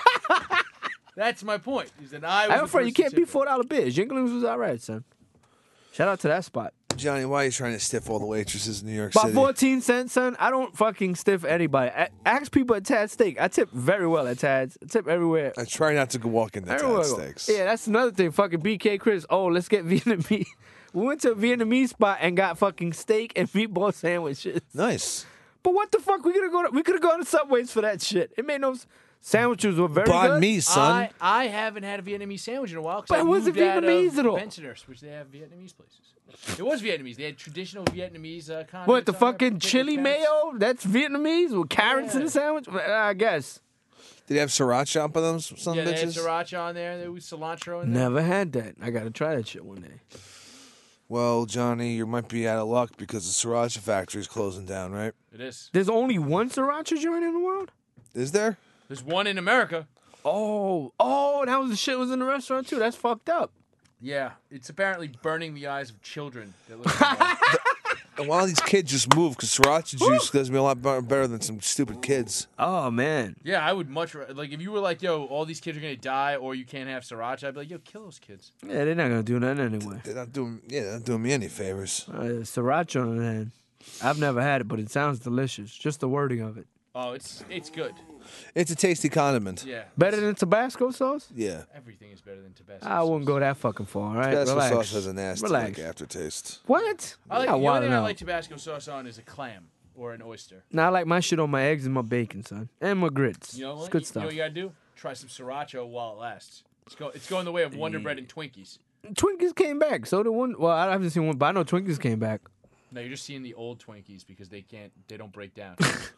That's my point. Is that I was. I'm the afraid you person can't be tipping. $4 bids. Jinglings was all right, son. Shout out to that spot. Johnny, why are you trying to stiff all the waitresses in New York By City? 14 cents, son, I don't fucking stiff anybody. Ask people at Tad's Steak. I tip very well at Tad's. I tip everywhere. I try not to go walk into Everywhere Tad I go. Steaks. Yeah, that's another thing. Fucking BK Chris. Oh, let's get Vietnamese. We went to a Vietnamese spot and got fucking steak and meatball sandwiches. Nice. But what the fuck? We could have gone to Subways for that shit. It made no sandwiches were very Banh good. mi, son. I haven't had a Vietnamese sandwich in a while. But it wasn't Vietnamese at all. Pensioners, which they have Vietnamese places. It was Vietnamese. They had traditional Vietnamese condiments. What, the on there, fucking pickled chili carrots. mayo? That's Vietnamese with carrots in Yeah. the sandwich? I guess. Did they have sriracha on them? Some Yeah, they had bitches? sriracha on there. There was cilantro in there. Never had that. I got to try that shit one day. Well, Johnny, you might be out of luck because the sriracha factory's closing down, right? It is. There's only one sriracha joint in the world? Is there? There's one in America. Oh, that was the shit was in the restaurant too. That's fucked up. Yeah, it's apparently burning the eyes of children. That live in the bar. And why don't these kids just move? Because sriracha juice does me a lot better than some stupid kids. Oh man. Yeah, I would much like if you were like, yo, all these kids are gonna die, or you can't have sriracha. I'd be like, yo, kill those kids. Yeah, they're not gonna do nothing anyway. They're not doing me any favors. Sriracha on the hand. I've never had it, but it sounds delicious. Just the wording of it. Oh, it's good. It's a tasty condiment. Yeah, Better than Tabasco sauce? Yeah. everything is better than Tabasco. I wouldn't go that fucking far. All right, Tabasco relax. sauce has a nasty Relax. aftertaste. What? I like, Not the only wilding thing I out. like Tabasco sauce on is a clam or an oyster. Nah, I like my shit on my eggs and my bacon, son, and my grits. You know It's what? good You know stuff. what you gotta do? Try some sriracha while it lasts. It's going the way of Wonder Bread and Twinkies. Twinkies came back. So did one. Well, I haven't seen one, but I know Twinkies came back. No, you're just seeing the old Twinkies because they don't break down.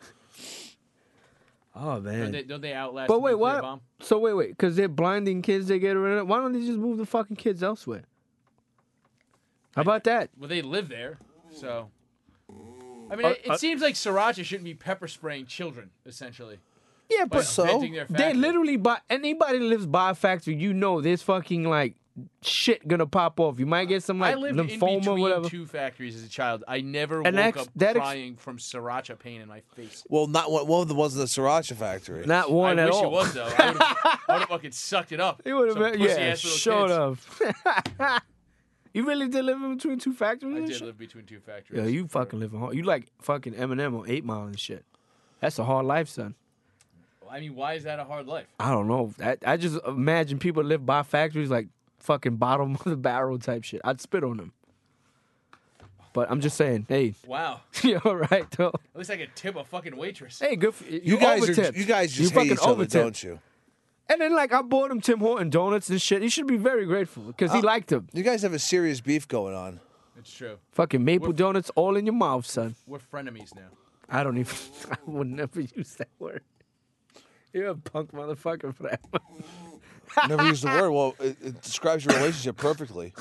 Oh man. don't they outlast But the wait, nuclear what? bomb? So wait, because they're blinding kids, they get rid of it. Why don't they just move the fucking kids elsewhere? How about that? Well, they live there, so. I mean, it seems like sriracha shouldn't be pepper spraying children, essentially. Yeah, By but venting their they factory. literally buy anybody that lives by a factory. You know, there's fucking like shit gonna pop off. You might get some like I lived in lymphoma or between whatever. two factories as a child. I never And woke that's- up that crying from sriracha pain in my face. Well, not one of them was in the sriracha factory. Not one I at wish all. it was though. I would have fucking sucked it up. It would have Some been, yeah, pussy-ass little short kids. of. You really did live in between two factories? I and did shit? live between two factories. Yeah, you fucking live in hard. You like fucking Eminem on 8 Mile and shit. That's a hard life, son. I mean, why is that a hard life? I don't know. I just imagine people that live by factories like fucking bottom of the barrel type shit. I'd spit on them. But I'm just saying, hey, Wow. you're all right, though. At least I could tip a fucking waitress. Hey, good for you. You guys overtipped. just hate fucking each other, overtipped. don't you? And then, like, I bought him Tim Horton donuts and shit. He should be very grateful because he liked them. You guys have a serious beef going on. It's true. Fucking maple donuts all in your mouth, son. We're frenemies now. I don't even. I would never use that word. You're a punk motherfucker for that. Never used the word. Well, it describes your relationship perfectly.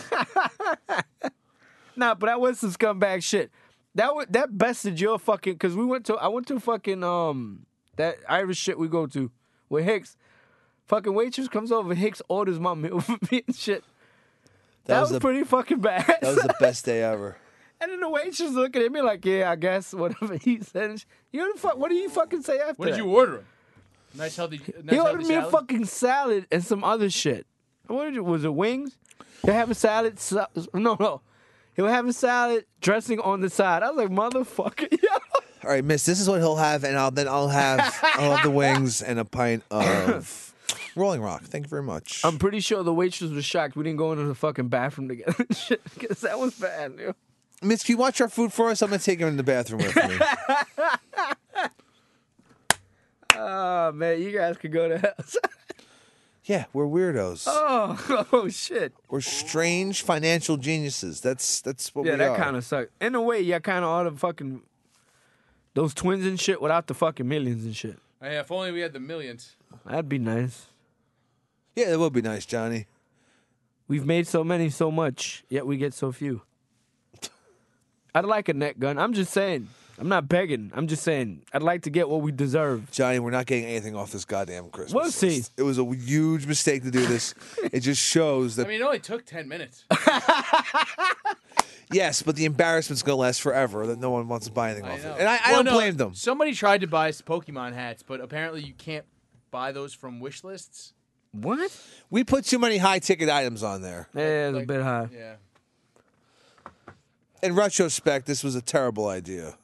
Nah, but that was some scumbag shit. That bested your fucking. Cause I went to fucking that Irish shit we go to with Hicks. Fucking waitress comes over. Hicks orders my meal for me and shit. That was pretty fucking bad. That was the best day ever. And then the waitress looking at me like, yeah, I guess whatever he said. What do you fucking say after What did that? you order him? Nice healthy. Nice He ordered healthy me a salad? fucking salad and some other shit. What did you? Was it wings? They have a salad. No. He was having salad dressing on the side. I was like, motherfucker, yo. All right, miss, this is what he'll have, and I'll have the wings and a pint of Rolling Rock. Thank you very much. I'm pretty sure the waitress was shocked we didn't go into the fucking bathroom together and shit, because that was bad, yo. Miss, can you watch our food for us? I'm going to take him in the bathroom with me. Oh, man, you guys could go to hell. Yeah, we're weirdos. Oh, shit. We're strange financial geniuses. That's what Yeah, we that are. kind of sucked. In a way, you kind of ought to fucking those twins and shit without the fucking millions and shit. Hey, if only we had the millions. That'd be nice. Yeah, that would be nice, Johnny. We've made so many so much, yet we get so few. I'd like a net gun. I'm just saying. I'm not begging. I'm just saying I'd like to get what we deserve. Johnny, we're not getting anything off this goddamn Christmas. We'll see. list. It was a huge mistake to do this. It just shows that I mean, it only took 10 minutes. yes, but the embarrassment's gonna last forever. That no one wants to buy anything off know. it, and I Well, don't no, blame them. Somebody tried to buy Pokemon hats, but apparently you can't buy those from wish lists. What? We put too many high ticket items on there. Yeah, it's a Like- bit high. Yeah. In retrospect, this was a terrible idea.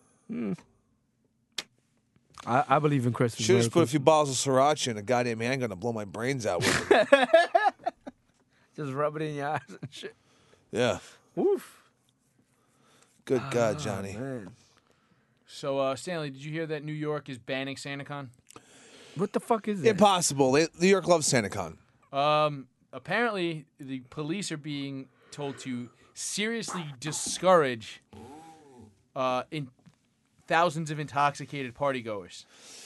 I believe in Christmas. Should have just put a miracles. few bottles of sriracha in a goddamn handgun to blow my brains out with. It. Just rub it in your eyes and shit. Yeah. Woof. Good God, Johnny. Man. So, Stanley, did you hear that New York is banning SantaCon? What the fuck is that? Impossible. New York loves SantaCon. Apparently, the police are being told to seriously discourage in thousands of intoxicated partygoers.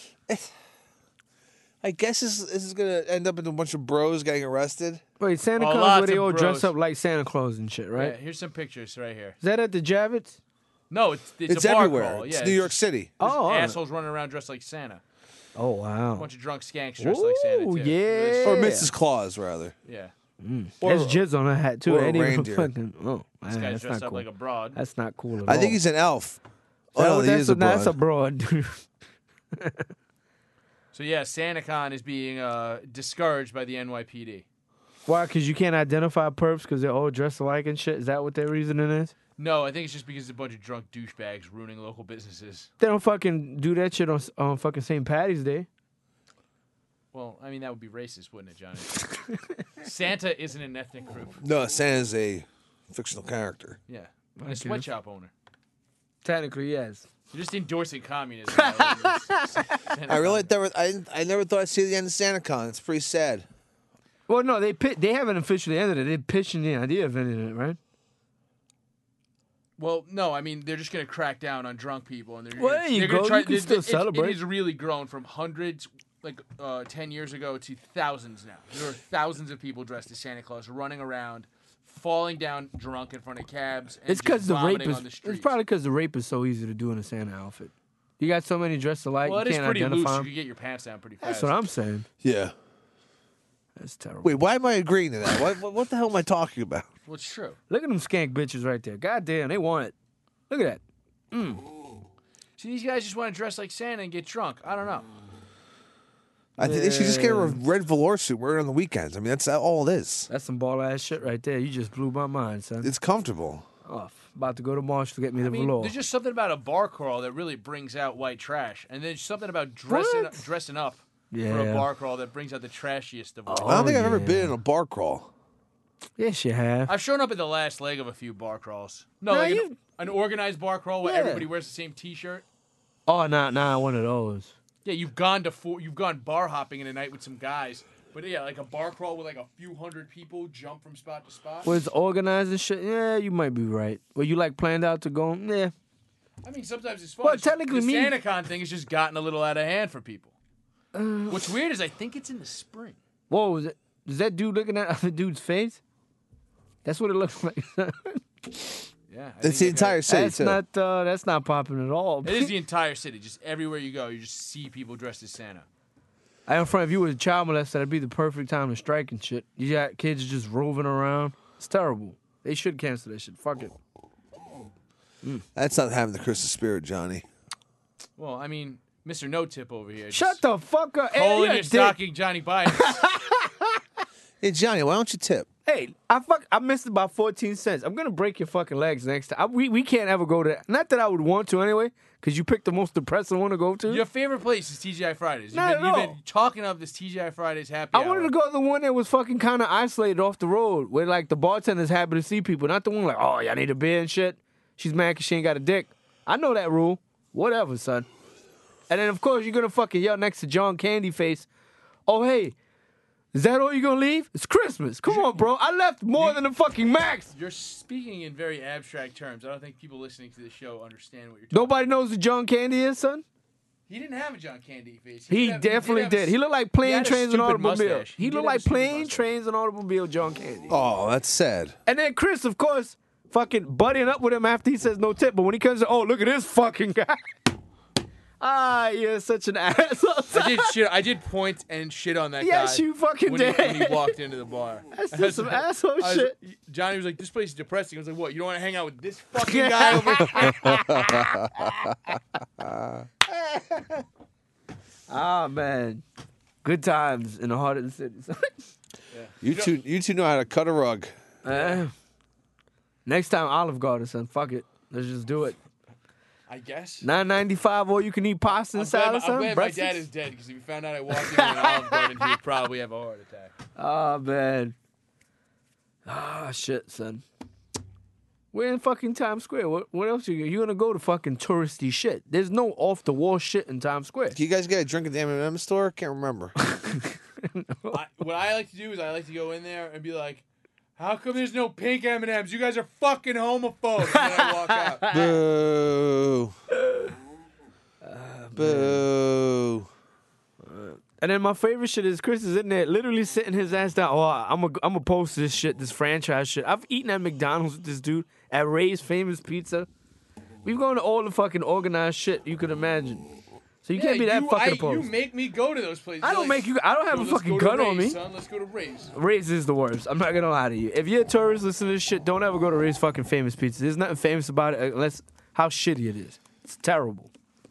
I guess this is going to end up in a bunch of bros getting arrested. Wait, Santa Oh, Claus lots where they of all bros. dress up like Santa Claus and shit, right? Yeah, here's some pictures right here. Is that at the Javits? No, it's It's a bar everywhere. crawl. It's Yeah, New York just City. Oh, all right. assholes running around dressed like Santa. Oh, wow. A bunch of drunk skanks dressed like Santa, Ooh, too. yeah. Or Mrs. Claus, rather. Yeah. There's jizz on her hat, too. or It a ain't even reindeer. fucking... Oh, This man, guy's that's dressed not up cool. like a broad. That's not cool at all. I think he's an elf. Oh, no, he that's is a that's a broad. broad, dude. So, yeah, SantaCon is being discouraged by the NYPD. Why? Because you can't identify perps because they're all dressed alike and shit? Is that what their reasoning is? No, I think it's just because a bunch of drunk douchebags ruining local businesses. They don't fucking do that shit on fucking St. Patty's Day. Well, I mean, that would be racist, wouldn't it, Johnny? Santa isn't an ethnic group. No, Santa's a fictional character. Yeah. And a sweatshop owner. Technically, yes. You're just endorsing communism. I never thought I'd see the end of SantaCon. It's pretty sad. Well, no, they haven't officially ended it. They're pitching the idea of ending it, right? Well, no, I mean, they're just going to crack down on drunk people. And Well, there you go. You can still celebrate. It has really grown from hundreds, 10 years ago, to thousands now. There are thousands of people dressed as Santa Claus running around, falling down drunk in front of cabs, and It's because just the rape vomiting is. on the It's streets. probably because the rape is so easy to do in a Santa outfit. You got so many dressed alike. Well, it you is can't pretty identify loose. You 'em. can get your pants down pretty fast. That's what I'm saying. Yeah. That's terrible. Wait, why am I agreeing to that? What the hell am I talking about? Well, it's true. Look at them skank bitches right there. God damn, they want it. Look at that. See, these guys just want to dress like Santa and get drunk. I don't know. I think they should just get a red velour suit, wear it on the weekends. I mean, that's all it is. That's some ball ass shit right there. You just blew my mind, son. It's comfortable. Oh, about to go to Marsh to get me the I mean, velour. there's just something about a bar crawl that really brings out white trash, and there's something about What? dressing up for Yeah. a bar crawl that brings out the trashiest of all. I don't think I've yeah. ever been in a bar crawl. Yes, you have. I've shown up at the last leg of a few bar crawls. No, No, like you- an organized bar crawl where Yeah. everybody wears the same T-shirt. Oh, nah, one of those. Yeah, you've gone bar hopping in a night with some guys, but yeah, like a bar crawl with like a few hundred people jump from spot to spot. Was organized and shit? Yeah, you might be right. Well, you like planned out to go? Yeah. I mean, sometimes it's fun. Well, It's just- technically the me- SantaCon thing has just gotten a little out of hand for people. What's weird is I think it's in the spring. Whoa, was it? Is that dude looking at other dude's face? That's what it looks like. Yeah, It's the entire city, That's too. that's not popping at all. It is the entire city. Just everywhere you go, you just see people dressed as Santa. I in front of you was a child molester, that'd be the perfect time to strike and shit. You got kids just roving around. It's terrible. They should cancel that shit. Fuck it. That's not having the Christmas spirit, Johnny. Well, I mean, Mr. No Tip over here. Shut the fuck up. Hey, hole you're in a your dick. stocking, Johnny Bias. Hey, Johnny, why don't you tip? Hey, I missed about 14 cents. I'm gonna break your fucking legs next time. We can't ever go to. Not that I would want to anyway, because you picked the most depressing one to go to. Your favorite place is TGI Fridays. Not at You've all. been talking of this TGI Fridays happy I hour. wanted to go to the one that was fucking kind of isolated off the road, where like the bartender's happy to see people, not the one like, oh, y'all need a beer and shit. She's mad because she ain't got a dick. I know that rule. Whatever, son. And then of course you're gonna fucking yell next to John Candyface. Oh hey, is that all you gonna leave? It's Christmas. Come on, bro. I left more than the fucking max. You're speaking in very abstract terms. I don't think people listening to the show understand what you're talking Nobody knows who John Candy is, son. He didn't have a John Candy face. He definitely did. He looked like plane, had a trains, and stupid automobile. mustache. He He did looked have a like stupid plane, mustache. trains, and automobile John Candy. Oh, that's sad. And then Chris, of course, fucking buddying up with him after he says no tip. But when he comes, oh, look at this fucking guy. You're such an asshole. I did point and shit on that guy. Yes, you fucking when did. When he walked into the bar. That's just some asshole shit. Johnny was like, "This place is depressing." I was like, "What? You don't want to hang out with this fucking guy over here?" Ah, man. Good times in the heart of the city. You two know how to cut a rug. Next time, Olive Garden, son. Fuck it. Let's just do it. I guess. $9.95, all you can eat pasta and salad, son. I'm glad my dad is dead because if he found out I walked into an Olive Garden, he would probably have a heart attack. Oh, man. Shit, son. We're in fucking Times Square. What else you going to go to fucking touristy shit? There's no off-the-wall shit in Times Square. Do you guys get a drink at the M&M store? Can't remember. What I like to do is I like to go in there and be like, how come there's no pink M&Ms? You guys are fucking homophobes. And then I walk out. Boo. Boo. And then my favorite shit is Chris is in there literally sitting his ass down. Oh, I'm gonna post this shit, this franchise shit. I've eaten at McDonald's with this dude, at Ray's Famous Pizza. We've gone to all the fucking organized shit you could imagine. So you can't be that fucking opposed. You make me go to those places. I don't make you. I don't have a fucking gun on me. Son. Let's go to Ray's. Ray's is the worst. I'm not gonna lie to you. If you're a tourist listening to this shit, don't ever go to Ray's fucking Famous Pizza. There's nothing famous about it unless how shitty it is. It's terrible.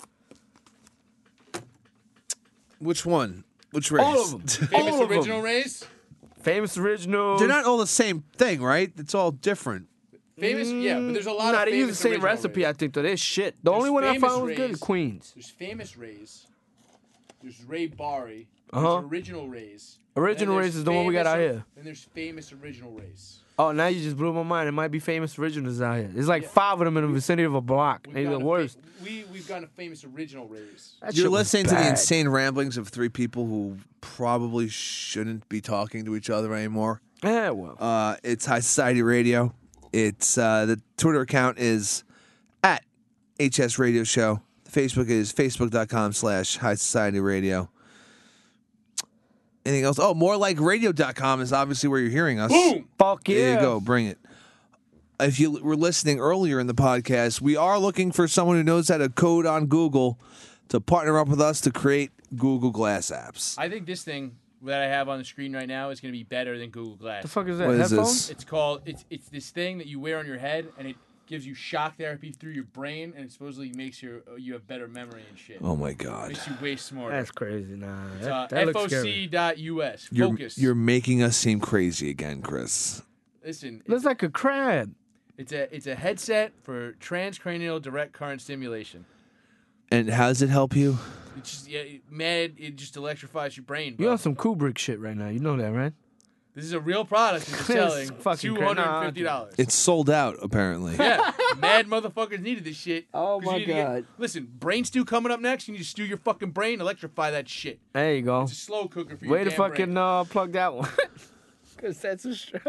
Which one? Which Ray's? All of them. Famous All of original them. Ray's? Famous original. They're not all the same thing, right? It's all different. Famous, yeah, but there's a lot Nah, of they use famous the same original recipe. Ray's. I think though. They're shit. The There's only one I famous found was good Ray's. is Queens. There's famous Ray's. There's Ray Barry. Uh-huh. There's original Ray's. Original And then Ray's there's is the one we got out famous- here. And there's famous original Ray's. Oh, now you just blew my mind. It might be famous originals out here. There's like 5 of them in the vicinity of a block. We've Maybe the gotten worst. We've gotten a famous original Ray's. That You're shit was listening to the bad. insane ramblings of 3 people who probably shouldn't be talking to each other anymore. Yeah, well. It's High Society Radio. It's the Twitter account is at HS Radio Show. The Facebook is facebook.com/High Society Radio. Anything else? Oh, morelikeradio.com is obviously where you're hearing us. Boom! Fuck yeah. There you go. Bring it. If you were listening earlier in the podcast, we are looking for someone who knows how to code on Google to partner up with us to create Google Glass apps. I think this thing that I have on the screen right now is going to be better than Google Glass. The fuck is that? What is Headphones? this? It's called it's this thing that you wear on your head and it gives you shock therapy through your brain and it supposedly makes you have better memory and shit. Oh my God. Makes you way smarter. That's crazy. Nah. It's, That looks scary. FOC.us. Focus. You're making us seem crazy again, Chris. Listen, Looks like a crab. it's a headset for transcranial direct current stimulation. And how does it help you? It's just it just electrifies your brain. You Bro. on some Kubrick shit right now. You know that, right? This is a real product that they're selling. fucking cra- $250. It's sold out, apparently. Yeah, mad motherfuckers needed this shit. Oh 'Cause my you need to God. Listen, brain stew coming up next. You need to stew your fucking brain, electrify that shit. There you go. It's a slow cooker for your Way to damn fucking brain. plug that one. Because that's a stretch.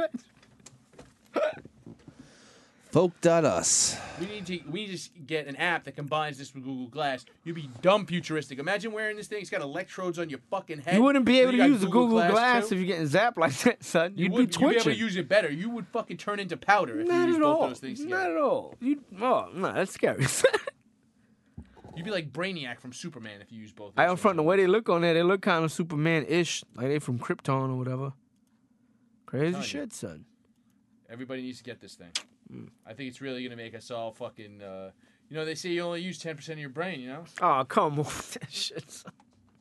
Folk.us. We need to get an app that combines this with Google Glass. You'd be dumb futuristic. Imagine wearing this thing. It's got electrodes on your fucking head. You wouldn't be able Then to you use got the Google Glass too. if you're getting zapped like that, son. You'd be You'd be able twitching. to use it better. You would fucking turn into powder if you Not used at both all. those things Not together. at all. No, that's scary. You'd be like Brainiac from Superman if you use both. I those don't front the things. way they look on there. They look kind of Superman-ish, like they from Krypton or whatever. Crazy Telling you. shit, son. Everybody needs to get this thing. I think it's really going to make us all fucking... they say you only use 10% of your brain, you know? Oh, come on, that shit. Son.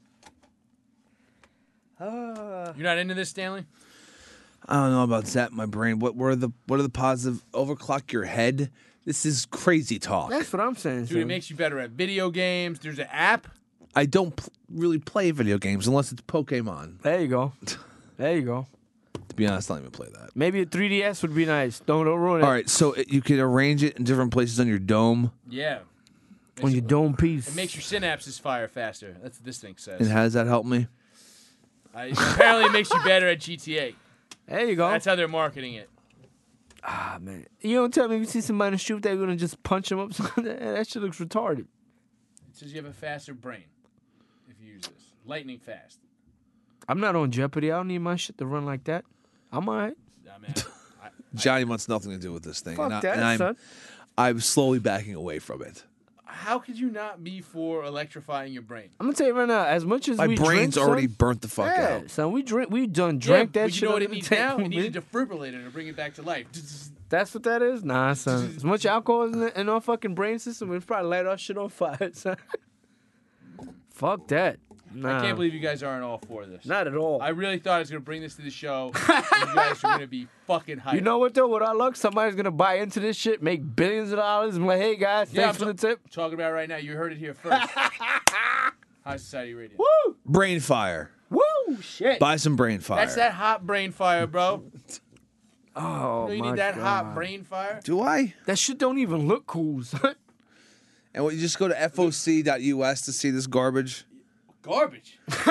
You're not into this, Stanley? I don't know about zapping my brain. What are the positive? Overclock your head? This is crazy talk. That's what I'm saying, Dude, it son. makes you better at video games. There's an app. I don't really play video games unless it's Pokemon. There you go. There you go. To be honest, I don't even play that. Maybe a 3DS would be nice. Don't ruin it. All right, so you can arrange it in different places on your dome. Yeah. On your dome piece. It makes your synapses fire faster. That's what this thing says. And how does that help me? Apparently it makes you better at GTA. There you go. That's how they're marketing it. Ah, man. You don't tell me if you see somebody in the street, they're going to just punch them up. That shit looks retarded. It says you have a faster brain if you use this. Lightning fast. I'm not on Jeopardy. I don't need my shit to run like that. I'm all right. Nah, man. Johnny wants nothing to do with this thing. Fuck and that, I'm, son. slowly backing away from it. How could you not be for electrifying your brain? I'm gonna tell you right now. As much as My we brain's drink, already son, burnt the fuck yeah, out. son, we drank that but shit. you know what on it the needs now? table, It needs a man. defibrillator to bring it back to life. That's what that is? Nah, son. As much alcohol in our fucking brain system, we'd probably light our shit on fire, son. Fuck that. Nah. I can't believe you guys aren't all for this. Not at all. I really thought I was going to bring this to the show. And you guys are going to be fucking hyped. You know what, though? With our luck, somebody's going to buy into this shit, make billions of dollars, and be like, hey, guys, thanks for the tip. Talking about it right now. You heard it here first. High Society Radio. Woo! Brain fire. Woo! Shit. Buy some brain fire. That's that hot brain fire, bro. Oh, You my need that God. hot brain fire? Do I? That shit don't even look cool, son. And what, you just go to foc.us to see this garbage? Garbage. It's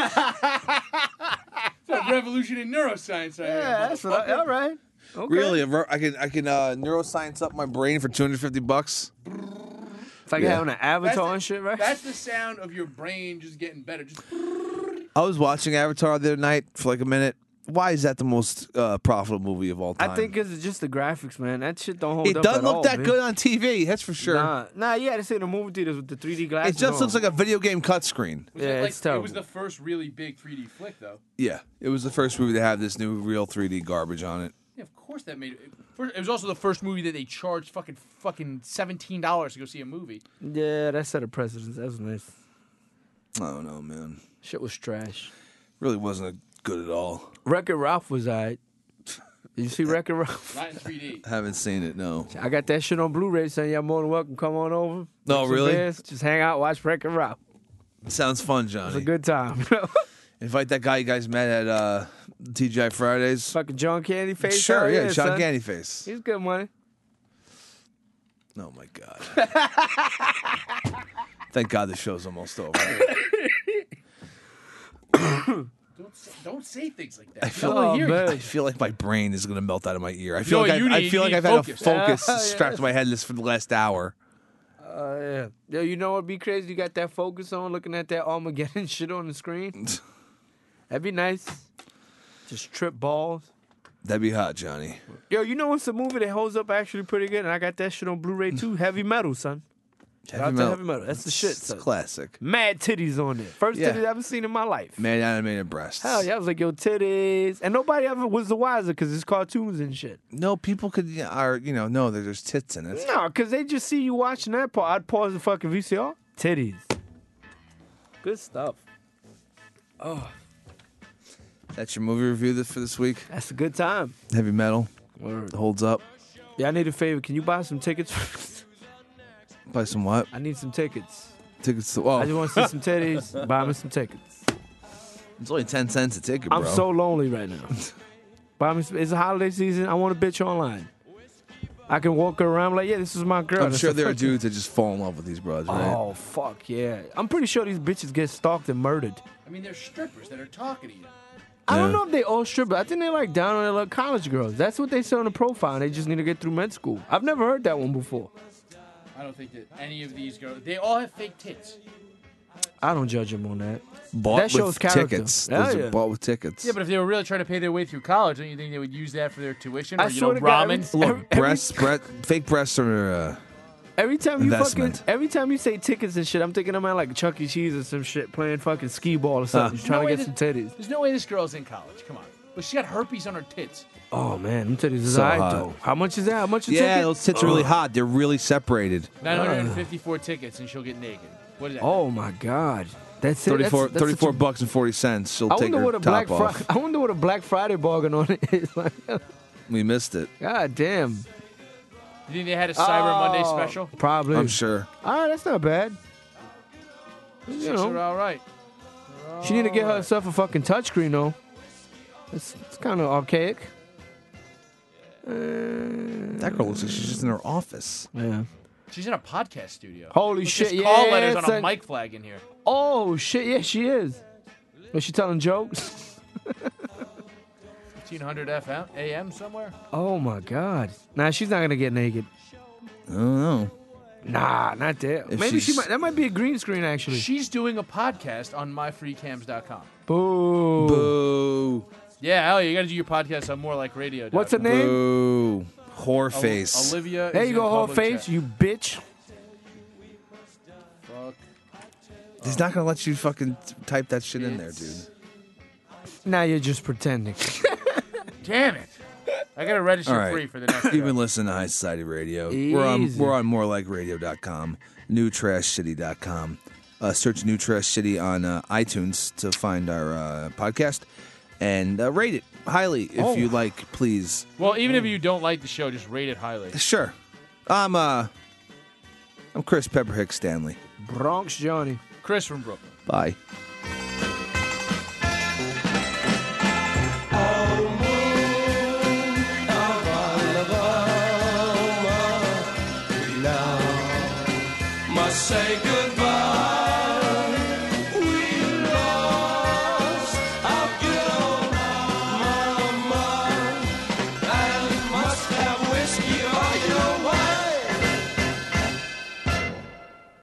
a revolution in neuroscience right Yeah, here. that's what all right. Okay. Really? I can neuroscience up my brain for $250? It's like Yeah. having an avatar and shit, right? That's the sound of your brain just getting better. Just I was watching Avatar the other night for like a minute. Why is that the most profitable movie of all time? I think it's just the graphics, man. That shit don't hold it up doesn't at look all, that man. good on TV. That's for sure. Nah, you had to see the movie theaters with the 3D glasses. It just on. looks like a video game cut screen. Was Yeah, it it's terrible. It was the first really big 3D flick, though. Yeah, it was the first movie to have this new real 3D garbage on it. Yeah, of course that made it. It was also the first movie that they charged fucking $17 to go see a movie. Yeah, that set a precedence. That was nice. I don't know, man. Shit was trash. Really wasn't good at all. Wreck-It Ralph was alright. Did you see Wreck-It Ralph? Not in 3D. Haven't seen it, no. I got that shit on Blu-ray, so y'all more than welcome. Come on over. No, Get some really? beers, just hang out, watch Wreck-It Ralph. Sounds fun, It's a Johnny. good time. Invite that guy you guys met at TGI Fridays. Fucking John Candy Face. Sure, hell yeah, Sean son. Candyface. He's good money. Oh my God. Thank God the show's almost over. Don't say things like that. I feel, Oh, man. I feel like my brain is gonna melt out of my ear. I feel what like you I need? feel You like need I've had a focus. focus Yeah. strapped to my head for the last hour. Yeah. Yo, you know what'd be crazy? You got that focus on, looking at that Armageddon shit on the screen. That'd be nice. Just trip balls. That'd be hot, Johnny. Yo, you know what's a movie that holds up actually pretty good? And I got that shit on Blu-ray too. Heavy Metal, son. Shout out to Heavy Metal. That's the shit, It's son. classic. Mad titties on there. First Yeah. titties I've ever seen in my life. Man animated breasts. Hell yeah, I was like, yo, titties. And nobody ever was the wiser because it's cartoons and shit. No, people could know that there's tits in it. No, because they just see you watching that part. I'd pause the fucking VCR. Titties. Good stuff. Oh, That's your movie review for this week. that's a good time. Heavy Metal Word. holds up. Yeah, I need a favor. Can you buy some tickets? Buy some what? I need some tickets. Tickets to I just want to see some titties. Buy me some tickets. It's only 10 cents a ticket, bro. I'm so lonely right now. Buy me some, it's a holiday season. I want a bitch online. I can walk around like, yeah, this is my girl. I'm That's sure the there are first- dudes that just fall in love with these broads, right? Oh, fuck yeah. I'm pretty sure these bitches get stalked and murdered. I mean, there's strippers that are talking to you. I don't Yeah. know if they all strip, but I think they like down on their little college girls. That's what they say on the profile. And they just need to get through med school. I've never heard that one before. I don't think that any of these girls, they all have fake tits. I don't judge them on that. Bought That with shows character. tickets. Hell Those are yeah. bought with tickets. Yeah, but if they were really trying to pay their way through college, don't you think they would use that for their tuition or, I swear to God, ramen? Look, fake breasts are. Every time you Investment. every time you say tickets and shit, I'm thinking about like Chuck E. Cheese or some shit playing fucking skee ball or something, There's trying no to way get some that- titties. There's no way this girl's in college. Come on. But she got herpes on her tits. Oh man, them titties is So alright hot. though. How much is that? How much a Yeah, ticket? those tits are really hot. They're really separated. 954 tickets and she'll get naked. What is that? Oh my god, that's it. 34 That's such a- bucks and 40 cents. She'll I take wonder her what a top Black off. I wonder what a Black Friday bargain on it is. Like, We missed it. god damn. You think they had a Cyber Monday special? Probably. I'm sure. All right, that's not bad. You Chicks are know, all right. she need to get herself a fucking touchscreen though. It's kind of archaic. That girl looks like she's just in her office. Yeah. She's in a podcast studio. Holy Look, shit! there's Yeah. call letters on it's a like- mic flag in here. Oh shit! Yeah, she is. Was she telling jokes? 1500 FM AM somewhere. Oh my god! Nah, she's not gonna get naked. I don't know. Nah, not there. If Maybe she she's- might. That might be a green screen actually. She's doing a podcast on myfreecams.com. Boo. Boo. Yeah, hell yeah. You got to do your podcast on More Like Radio. What's her name? Boo. Whoreface. Olivia. There is you in go, whole public face, chat. you bitch. Fuck. He's not going to let you fucking type that shit in there, dude. Now you're just pretending. Damn it. I got to register All right. free for the next You've show. been listening to High Society Radio. Easy. We're on morelikeradio.com, newtrashcity.com. Search New Trash City on iTunes to find our podcast and rate it highly if you like, please. Well, even if you don't like the show, just rate it highly. Sure. I'm Chris Pepperhick Stanley. Bronx Johnny. Chris from Brooklyn. Bye. Must say goodbye.